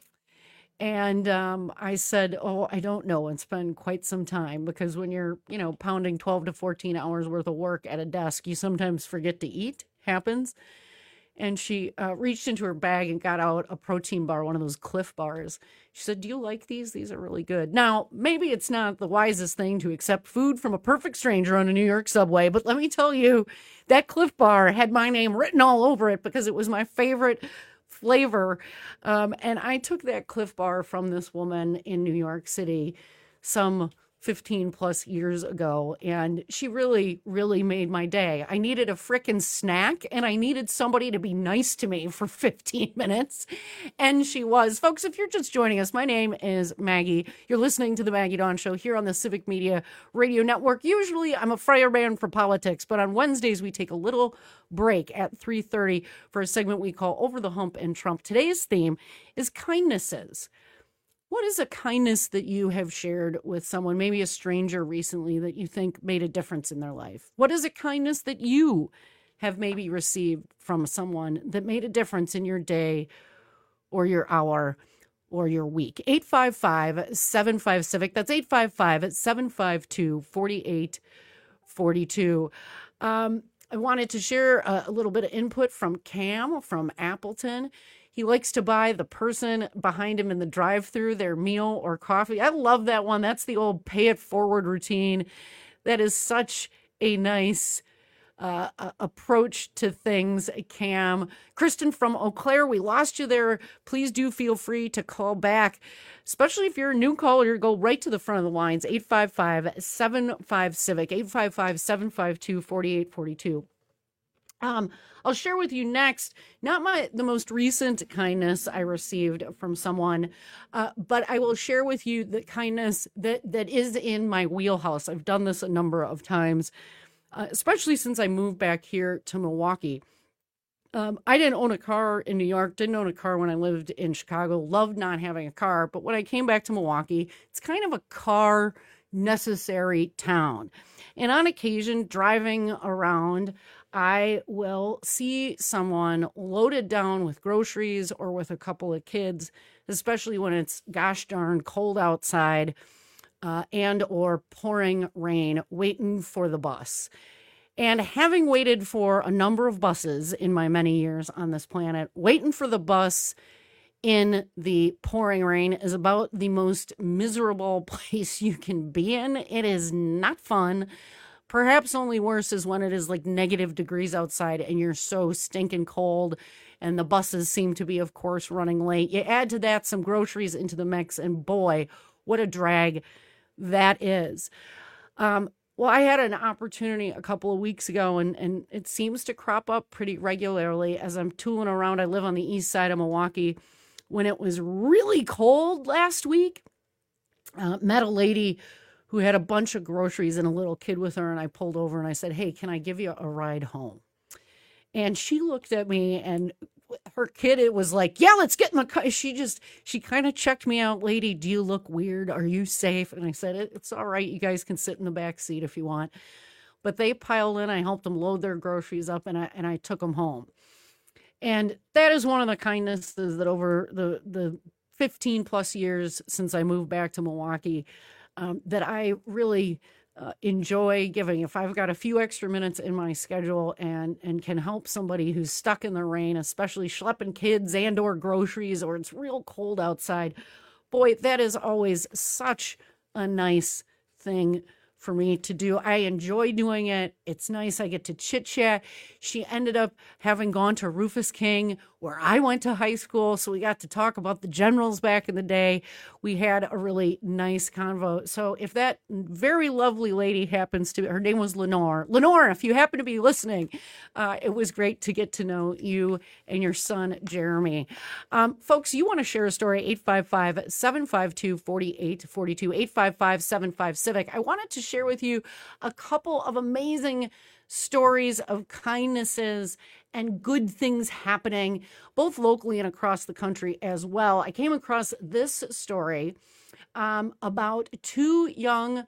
And um, I said, oh, I don't know. It's been quite some time, because when you're, you know, pounding twelve to fourteen hours worth of work at a desk, you sometimes forget to eat. Happens. And she uh, reached into her bag and got out a protein bar, one of those Cliff bars. She said, do you like these? These are really good. Now, maybe it's not the wisest thing to accept food from a perfect stranger on a New York subway, but let me tell you, that Cliff bar had my name written all over it because it was my favorite flavor. Um, and I took that Cliff bar from this woman in New York City some fifteen plus years ago, and she really, really made my day. I needed a frickin' snack, and I needed somebody to be nice to me for fifteen minutes, and she was. Folks, if you're just joining us, my name is Maggie. You're listening to The Maggie Dawn Show here on the Civic Media Radio Network. Usually, I'm a fireman for politics, but on Wednesdays, we take a little break at three thirty for a segment we call Over the Hump and Trump. Today's theme is kindnesses. What is a kindness that you have shared with someone, maybe a stranger recently, that you think made a difference in their life? What is a kindness that you have maybe received from someone that made a difference in your day or your hour or your week? eight five five, seven five, CIVIC. That's eight five five, seven five two, four eight four two. Um, I wanted to share a, a little bit of input from Cam from Appleton. He likes to buy the person behind him in the drive-thru their meal or coffee. I love that one. That's the old pay it forward routine. That is such a nice uh, approach to things, Cam. Kristen from Eau Claire, we lost you there. Please do feel free to call back, especially if you're a new caller. Go right to the front of the lines, eight five five, seven five, CIVIC, eight five five, seven five two, four eight four two. Um, I'll share with you next, not my the most recent kindness I received from someone, uh, but I will share with you the kindness that, that is in my wheelhouse. I've done this a number of times, uh, especially since I moved back here to Milwaukee. Um, I didn't own a car in New York, didn't own a car when I lived in Chicago, loved not having a car. But when I came back to Milwaukee, it's kind of a car necessary town. And on occasion, driving around, I will see someone loaded down with groceries or with a couple of kids, especially when it's gosh darn cold outside uh, and or pouring rain, waiting for the bus. And having waited for a number of buses in my many years on this planet, waiting for the bus in the pouring rain is about the most miserable place you can be in. It is not fun. Perhaps only worse is when it is like negative degrees outside and you're so stinking cold and the buses seem to be, of course, running late. You add to that some groceries into the mix, and boy, what a drag that is. Um, Well, I had an opportunity a couple of weeks ago, and, and it seems to crop up pretty regularly as I'm tooling around. I live on the east side of Milwaukee. When it was really cold last week, uh, met a lady who had a bunch of groceries and a little kid with her, and I pulled over and I said, hey, can I give you a ride home? And she looked at me, and her kid, it was like, yeah, let's get in the car. She just, she kind of checked me out. Lady, do you look weird? Are you safe? And I said, it's all right. You guys can sit in the back seat if you want. But they piled in. I helped them load their groceries up, and I and I took them home. And that is one of the kindnesses that over the, the fifteen plus years since I moved back to Milwaukee, um, that I really Uh, enjoy giving. If I've got a few extra minutes in my schedule and and can help somebody who's stuck in the rain, especially schlepping kids and or groceries, or it's real cold outside, boy, that is always such a nice thing for me to do. I enjoy doing it. It's nice. I get to chit chat. She ended up having gone to Rufus King, where I went to high school. So we got to talk about the Generals back in the day. We had a really nice convo. So if that very lovely lady happens to, her name was Lenore. Lenore, if you happen to be listening, uh, it was great to get to know you and your son, Jeremy. Um, folks, you want to share a story, eight five five, seven five two, four eight four two, eight five five, seven five, CIVIC. I wanted to share with you a couple of amazing stories of kindnesses and good things happening, both locally and across the country as well. I came across this story um, about two young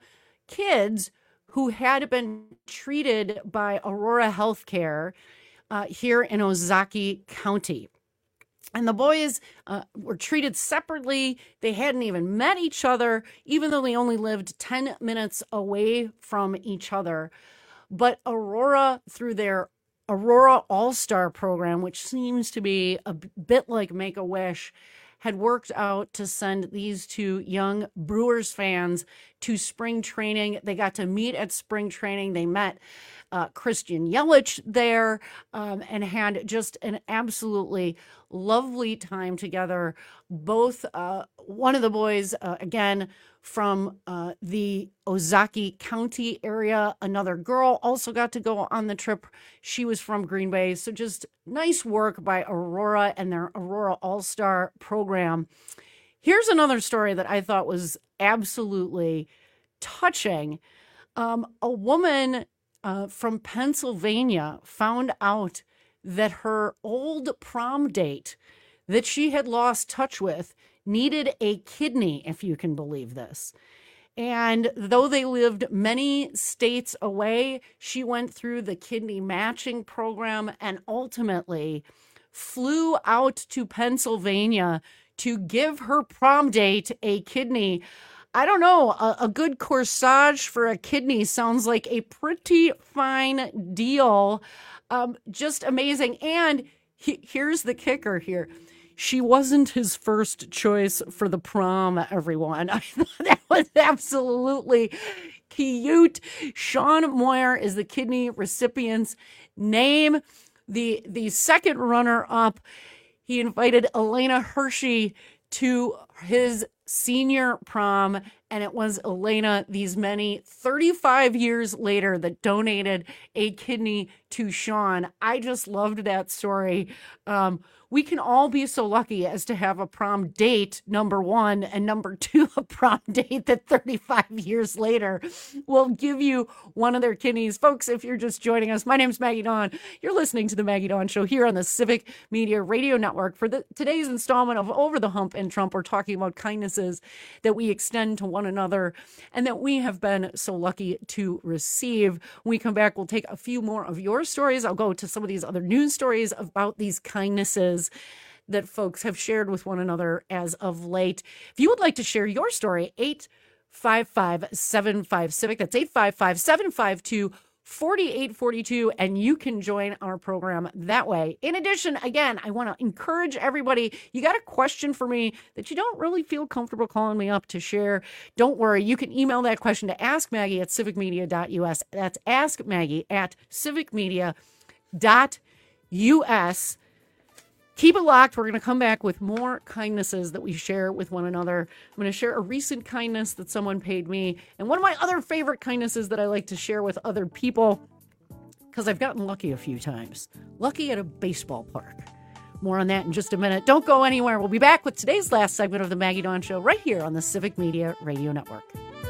kids who had been treated by Aurora Healthcare uh, here in Ozaukee County. And the boys uh, were treated separately. They hadn't even met each other, even though they only lived ten minutes away from each other. But Aurora, through their Aurora All-Star program, which seems to be a bit like Make-A-Wish, had worked out to send these two young Brewers fans to spring training. They got to meet at spring training. They met uh, Christian Yelich there um, and had just an absolutely lovely time together. Both, uh, one of the boys, uh, again, from uh, the Ozaukee County area. Another girl also got to go on the trip. She was from Green Bay. So just nice work by Aurora and their Aurora All-Star program. Here's another story that I thought was absolutely touching. Um, a woman uh, from Pennsylvania found out that her old prom date that she had lost touch with needed a kidney, if you can believe this. And though they lived many states away, she went through the kidney matching program and ultimately flew out to Pennsylvania to give her prom date a kidney. I don't know, a, a good corsage for a kidney sounds like a pretty fine deal. Um, just amazing. And he, here's the kicker here. She wasn't his first choice for the prom, everyone. I thought that was absolutely cute. Sean Moyer is the kidney recipient's name. The, the second runner-up, he invited Elena Hershey to his senior prom, and it was Elena, these many thirty-five years later, that donated a kidney to Sean. I just loved that story. Um, we can all be so lucky as to have a prom date, number one, and number two, a prom date that thirty-five years later will give you one of their kidneys. Folks, if you're just joining us, my name's Maggie Dawn. You're listening to The Maggie Dawn Show here on the Civic Media Radio Network. For the, today's installment of Over the Hump and Trump, we're talking about kindnesses that we extend to one another and that we have been so lucky to receive. When we come back, we'll take a few more of your stories. I'll go to some of these other news stories about these kindnesses that folks have shared with one another as of late. If you would like to share your story, eight five five, seven five, CIVIC. That's eight five five, seven five two, four eight four two, and you can join our program that way. In addition, again, I want to encourage everybody, you got a question for me that you don't really feel comfortable calling me up to share, don't worry. You can email that question to ask Maggie at civic media dot U S. That's ask Maggie at civic media dot U S. Keep it locked. We're going to come back with more kindnesses that we share with one another. I'm going to share a recent kindness that someone paid me, and one of my other favorite kindnesses that I like to share with other people, because I've gotten lucky a few times. Lucky at a baseball park. More on that in just a minute. Don't go anywhere. We'll be back with today's last segment of the Maggie Dawn Show right here on the Civic Media Radio Network.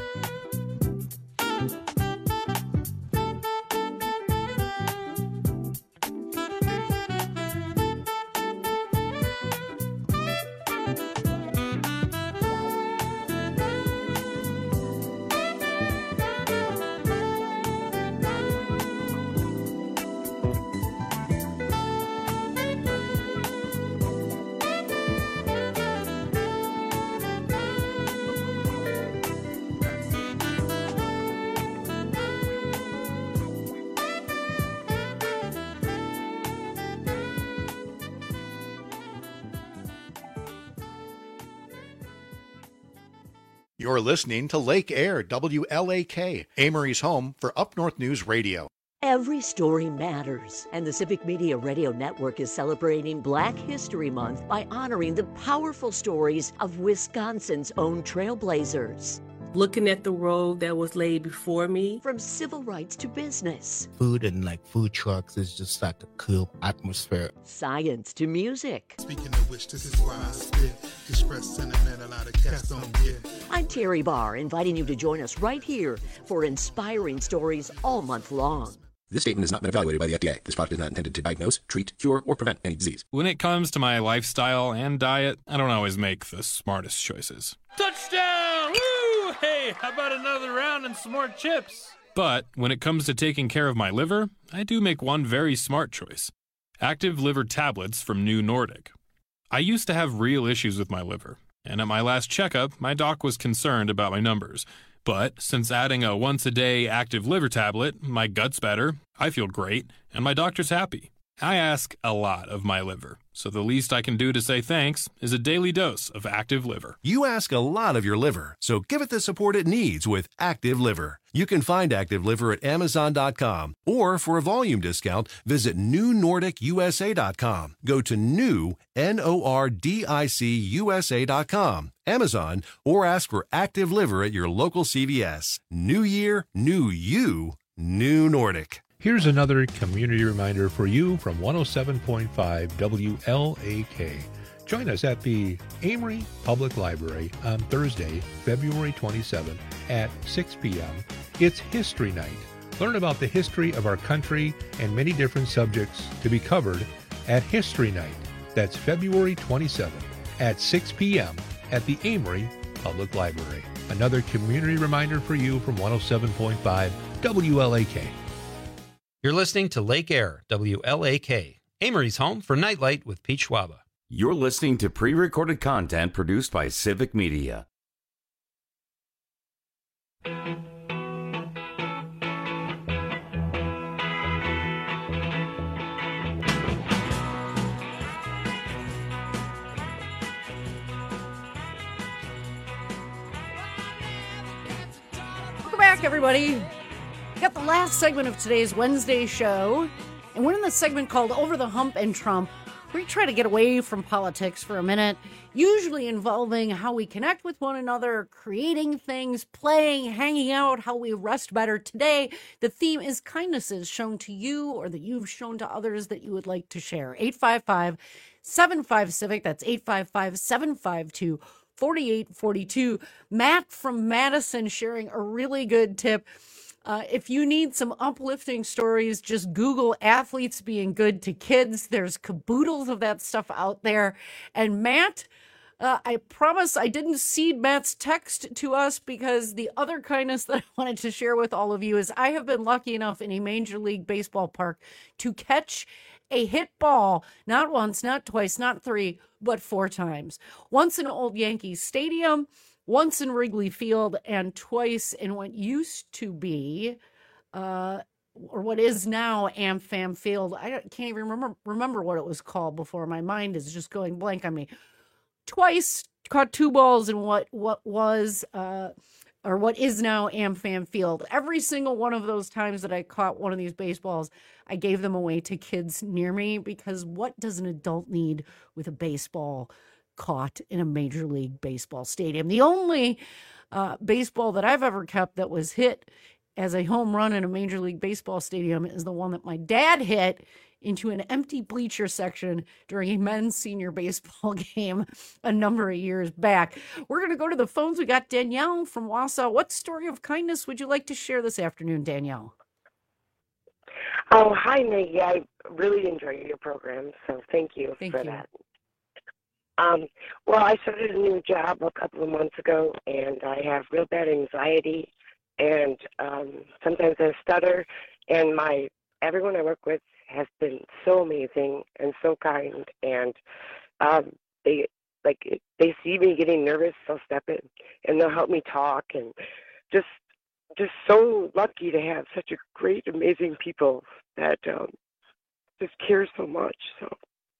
You're listening to Lake Air, W L A K, Amory's home for Up North News Radio. Every story matters, and the Civic Media Radio Network is celebrating Black History Month by honoring the powerful stories of Wisconsin's own trailblazers. Looking at the road that was laid before me. From civil rights to business. Food and like food trucks is just like a cool atmosphere. Science to music. Speaking of which, this is why I spit. Express sentiment a lot of cats don't get. I'm Terry Barr, inviting you to join us right here for inspiring stories all month long. This statement has not been evaluated by the F D A. This product is not intended to diagnose, treat, cure, or prevent any disease. When it comes to my lifestyle and diet, I don't always make the smartest choices. Touchdown! Woo! Hey, how about another round and some more chips? But when it comes to taking care of my liver, I do make one very smart choice. Active Liver Tablets from New Nordic. I used to have real issues with my liver, and at my last checkup, my doc was concerned about my numbers. But since adding a once-a-day active liver tablet, my gut's better, I feel great, and my doctor's happy. I ask a lot of my liver, so the least I can do to say thanks is a daily dose of Active Liver. You ask a lot of your liver, so give it the support it needs with Active Liver. You can find Active Liver at Amazon dot com, or for a volume discount, visit New Nordic U S A dot com. Go to new, N O R D I C U S A dot com, Amazon, or ask for Active Liver at your local C V S. New year, new you, New Nordic. Here's another community reminder for you from one oh seven point five W L A K. Join us at the Amory Public Library on Thursday, February twenty-seventh at six p.m. It's History Night. Learn about the history of our country and many different subjects to be covered at History Night. That's February twenty-seventh at six p.m. at the Amory Public Library. Another community reminder for you from one oh seven point five W L A K. You're listening to Lake Air, W L A K, Amory's home for Nightlight with Pete Schwaba. You're listening to pre-recorded content produced by Civic Media. Welcome back, everybody. Got the last segment of today's Wednesday show, and we're in the segment called Over the Hump and Trump, where we try to get away from politics for a minute, usually involving how we connect with one another, creating things, playing, hanging out, how we rest better. Today, the theme is kindnesses shown to you or that you've shown to others that you would like to share. eight five five, seven five, CIVIC, that's eight five five, seven five two, four eight four two. Matt from Madison sharing a really good tip. Uh, if you need some uplifting stories, just Google athletes being good to kids. There's caboodles of that stuff out there. And Matt, uh, I promise I didn't seed Matt's text to us because the other kindness that I wanted to share with all of you is I have been lucky enough in a Major League Baseball park to catch a hit ball, not once, not twice, not three, but four times. Once in Old Yankees Stadium, once in Wrigley Field, and twice in what used to be, uh, or what is now AmFam Field. I can't even remember remember what it was called before. My mind is just going blank on me. Twice caught two balls in what what was uh, or what is now AmFam Field. Every single one of those times that I caught one of these baseballs, I gave them away to kids near me, because what does an adult need with a baseball caught in a Major League Baseball stadium? The only uh, baseball that I've ever kept that was hit as a home run in a Major League Baseball stadium is the one that my dad hit into an empty bleacher section during a men's senior baseball game a number of years back. We're going to go to the phones. We got Danielle from Wausau. What story of kindness would you like to share this afternoon, Danielle? Oh, hi, Maggie. I really enjoy your program, so thank you thank for you. that. Um, well, I started a new job a couple of months ago, and I have real bad anxiety, and um, sometimes I stutter, and my everyone I work with has been so amazing and so kind, and um, they like they see me getting nervous, they'll step in and they'll help me talk, and just just so lucky to have such a great, amazing people that um, just care so much. So,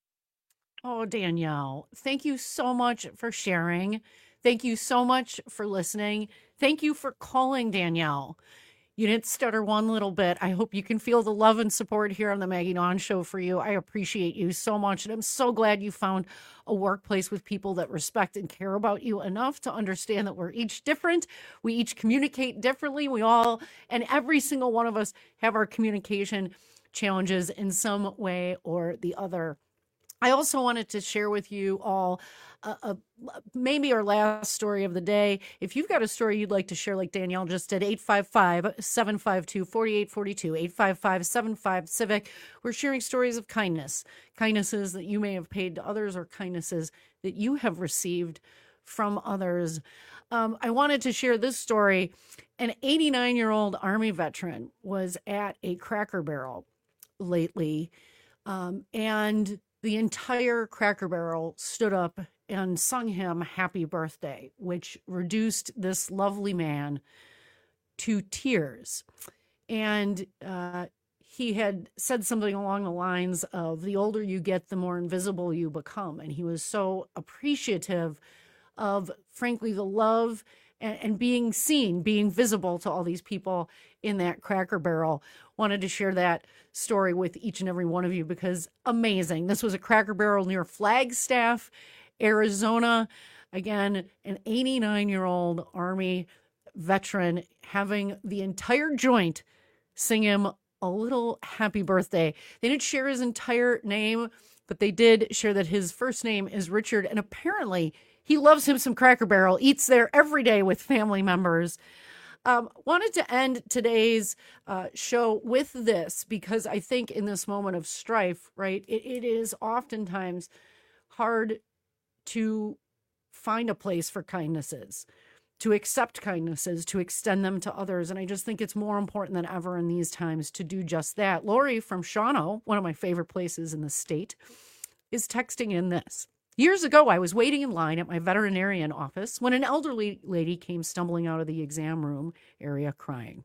oh, Danielle, thank you so much for sharing. Thank you so much for listening. Thank you for calling, Danielle. You didn't stutter one little bit. I hope you can feel the love and support here on the Maggie Nawn Show for you. I appreciate you so much. And I'm so glad you found a workplace with people that respect and care about you enough to understand that we're each different. We each communicate differently. We all, and every single one of us, have our communication challenges in some way or the other. I also wanted to share with you all uh, uh, maybe our last story of the day. If you've got a story you'd like to share, like Danielle just did, eight five five, seven five two, four eight four two, eight five five, seven five, civic. We're sharing stories of kindness, kindnesses that you may have paid to others or kindnesses that you have received from others. Um, I wanted to share this story. An eighty-nine-year-old Army veteran was at a Cracker Barrel lately, um, and the entire Cracker Barrel stood up and sung him happy birthday, which reduced this lovely man to tears. And uh, he had said something along the lines of, the older you get, the more invisible you become. And he was so appreciative of, frankly, the love and, and being seen, being visible to all these people in that Cracker Barrel. Wanted to share that story with each and every one of you because amazing. This was a Cracker Barrel near Flagstaff, Arizona. Again, an eighty-nine-year-old Army veteran having the entire joint sing him a little happy birthday. They didn't share his entire name, but they did share that his first name is Richard, and apparently he loves him some Cracker Barrel, eats there every day with family members. Um, wanted to end today's uh, show with this because I think in this moment of strife, right, it, it is oftentimes hard to find a place for kindnesses, to accept kindnesses, to extend them to others. And I just think it's more important than ever in these times to do just that. Lori from Shawano, one of my favorite places in the state, is texting in this. Years ago, I was waiting in line at my veterinarian office when an elderly lady came stumbling out of the exam room area crying.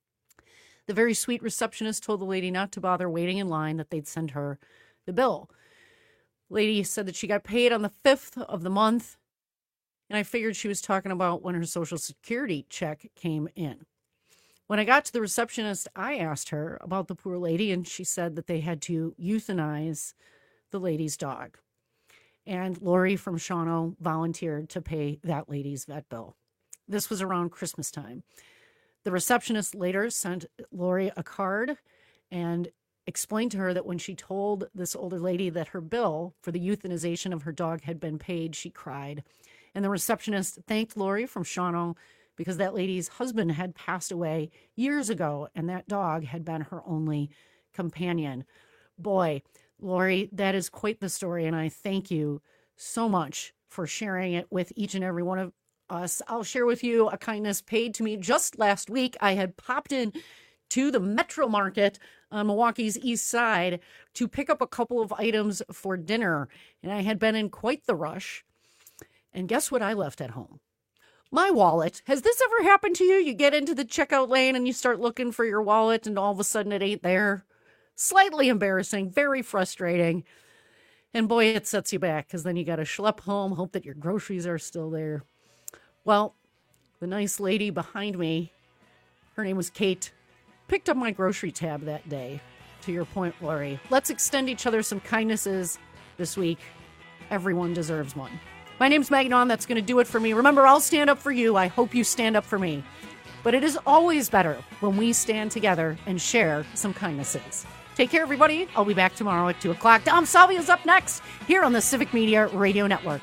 The very sweet receptionist told the lady not to bother waiting in line, that they'd send her the bill. Lady said that she got paid on the fifth of the month, and I figured she was talking about when her Social Security check came in. When I got to the receptionist, I asked her about the poor lady, and she said that they had to euthanize the lady's dog. And Lori from Shawano volunteered to pay that lady's vet bill. This was around Christmas time. The receptionist later sent Lori a card and explained to her that when she told this older lady that her bill for the euthanization of her dog had been paid, she cried. And the receptionist thanked Lori from Shawano because that lady's husband had passed away years ago, and that dog had been her only companion. Boy, Lori, that is quite the story, and I thank you so much for sharing it with each and every one of us. I'll share with you a kindness paid to me just last week. I had popped in to the Metro Market on Milwaukee's east side to pick up a couple of items for dinner, and I had been in quite the rush. And guess what I left at home? My wallet. Has this ever happened to you? You get into the checkout lane and you start looking for your wallet, and all of a sudden it ain't there. Slightly embarrassing, very frustrating. And boy, it sets you back because then you got to schlep home, hope that your groceries are still there. Well, the nice lady behind me, her name was Kate, picked up my grocery tab that day. To your point, Lori, let's extend each other some kindnesses this week. Everyone deserves one. My name's Magnon. That's going to do it for me. Remember, I'll stand up for you. I hope you stand up for me. But it is always better when we stand together and share some kindnesses. Take care, everybody. I'll be back tomorrow at two o'clock. Dom Salvia's up next here on the Civic Media Radio Network.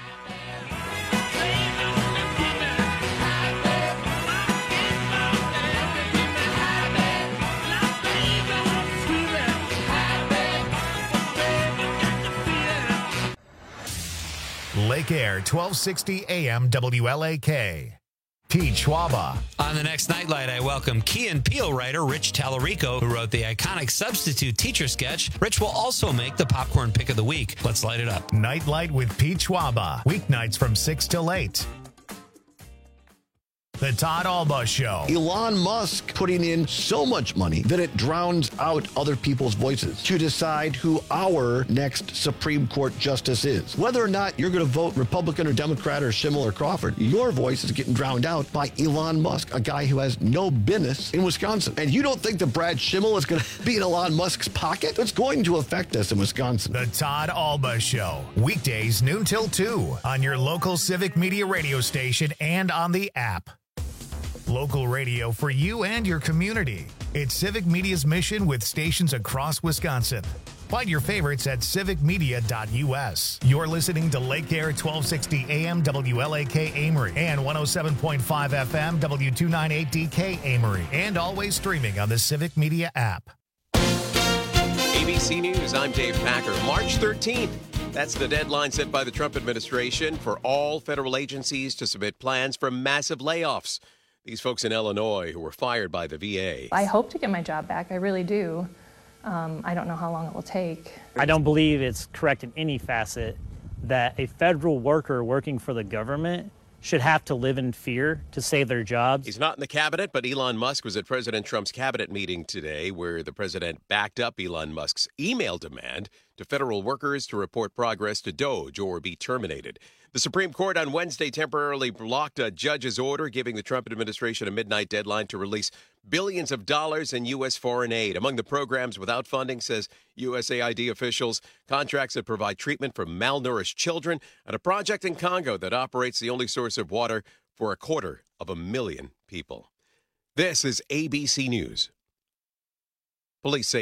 Lake Air, twelve sixty A M W L A K. Pete Schwaba. On the next Nightlight, I welcome Key and Peele writer Rich Tallarico, who wrote the iconic Substitute Teacher sketch. Rich will also make the popcorn pick of the week. Let's light it up. Nightlight with Pete Schwaba. Weeknights from six till eight. The Todd Alba Show. Elon Musk putting in so much money that it drowns out other people's voices to decide who our next Supreme Court justice is. Whether or not you're going to vote Republican or Democrat or Schimmel or Crawford, your voice is getting drowned out by Elon Musk, a guy who has no business in Wisconsin. And you don't think that Brad Schimmel is going to be in Elon Musk's pocket? It's going to affect us in Wisconsin. The Todd Alba Show. Weekdays noon till two on your local Civic Media radio station and on the app. Local radio for you and your community. It's Civic Media's mission with stations across Wisconsin. Find your favorites at civic media dot u s. You're listening to Lake Air twelve sixty A M W L A K Amory and one oh seven point five F M W two ninety-eight D K Amory, and always streaming on the Civic Media app. A B C News, I'm Dave Packer. March thirteenth. That's the deadline set by the Trump administration for all federal agencies to submit plans for massive layoffs. These folks in Illinois who were fired by the V A. I hope to get my job back. I really do. Um, I don't know how long it will take. I don't believe it's correct in any facet that a federal worker working for the government should have to live in fear to save their jobs. He's not in the cabinet, but Elon Musk was at President Trump's cabinet meeting today where the president backed up Elon Musk's email demand to federal workers to report progress to DOGE or be terminated. The Supreme Court on Wednesday temporarily blocked a judge's order giving the Trump administration a midnight deadline to release billions of dollars in U S foreign aid. Among the programs without funding, says U S A I D officials, contracts that provide treatment for malnourished children, and a project in Congo that operates the only source of water for a quarter of a million people. This is A B C News. Police say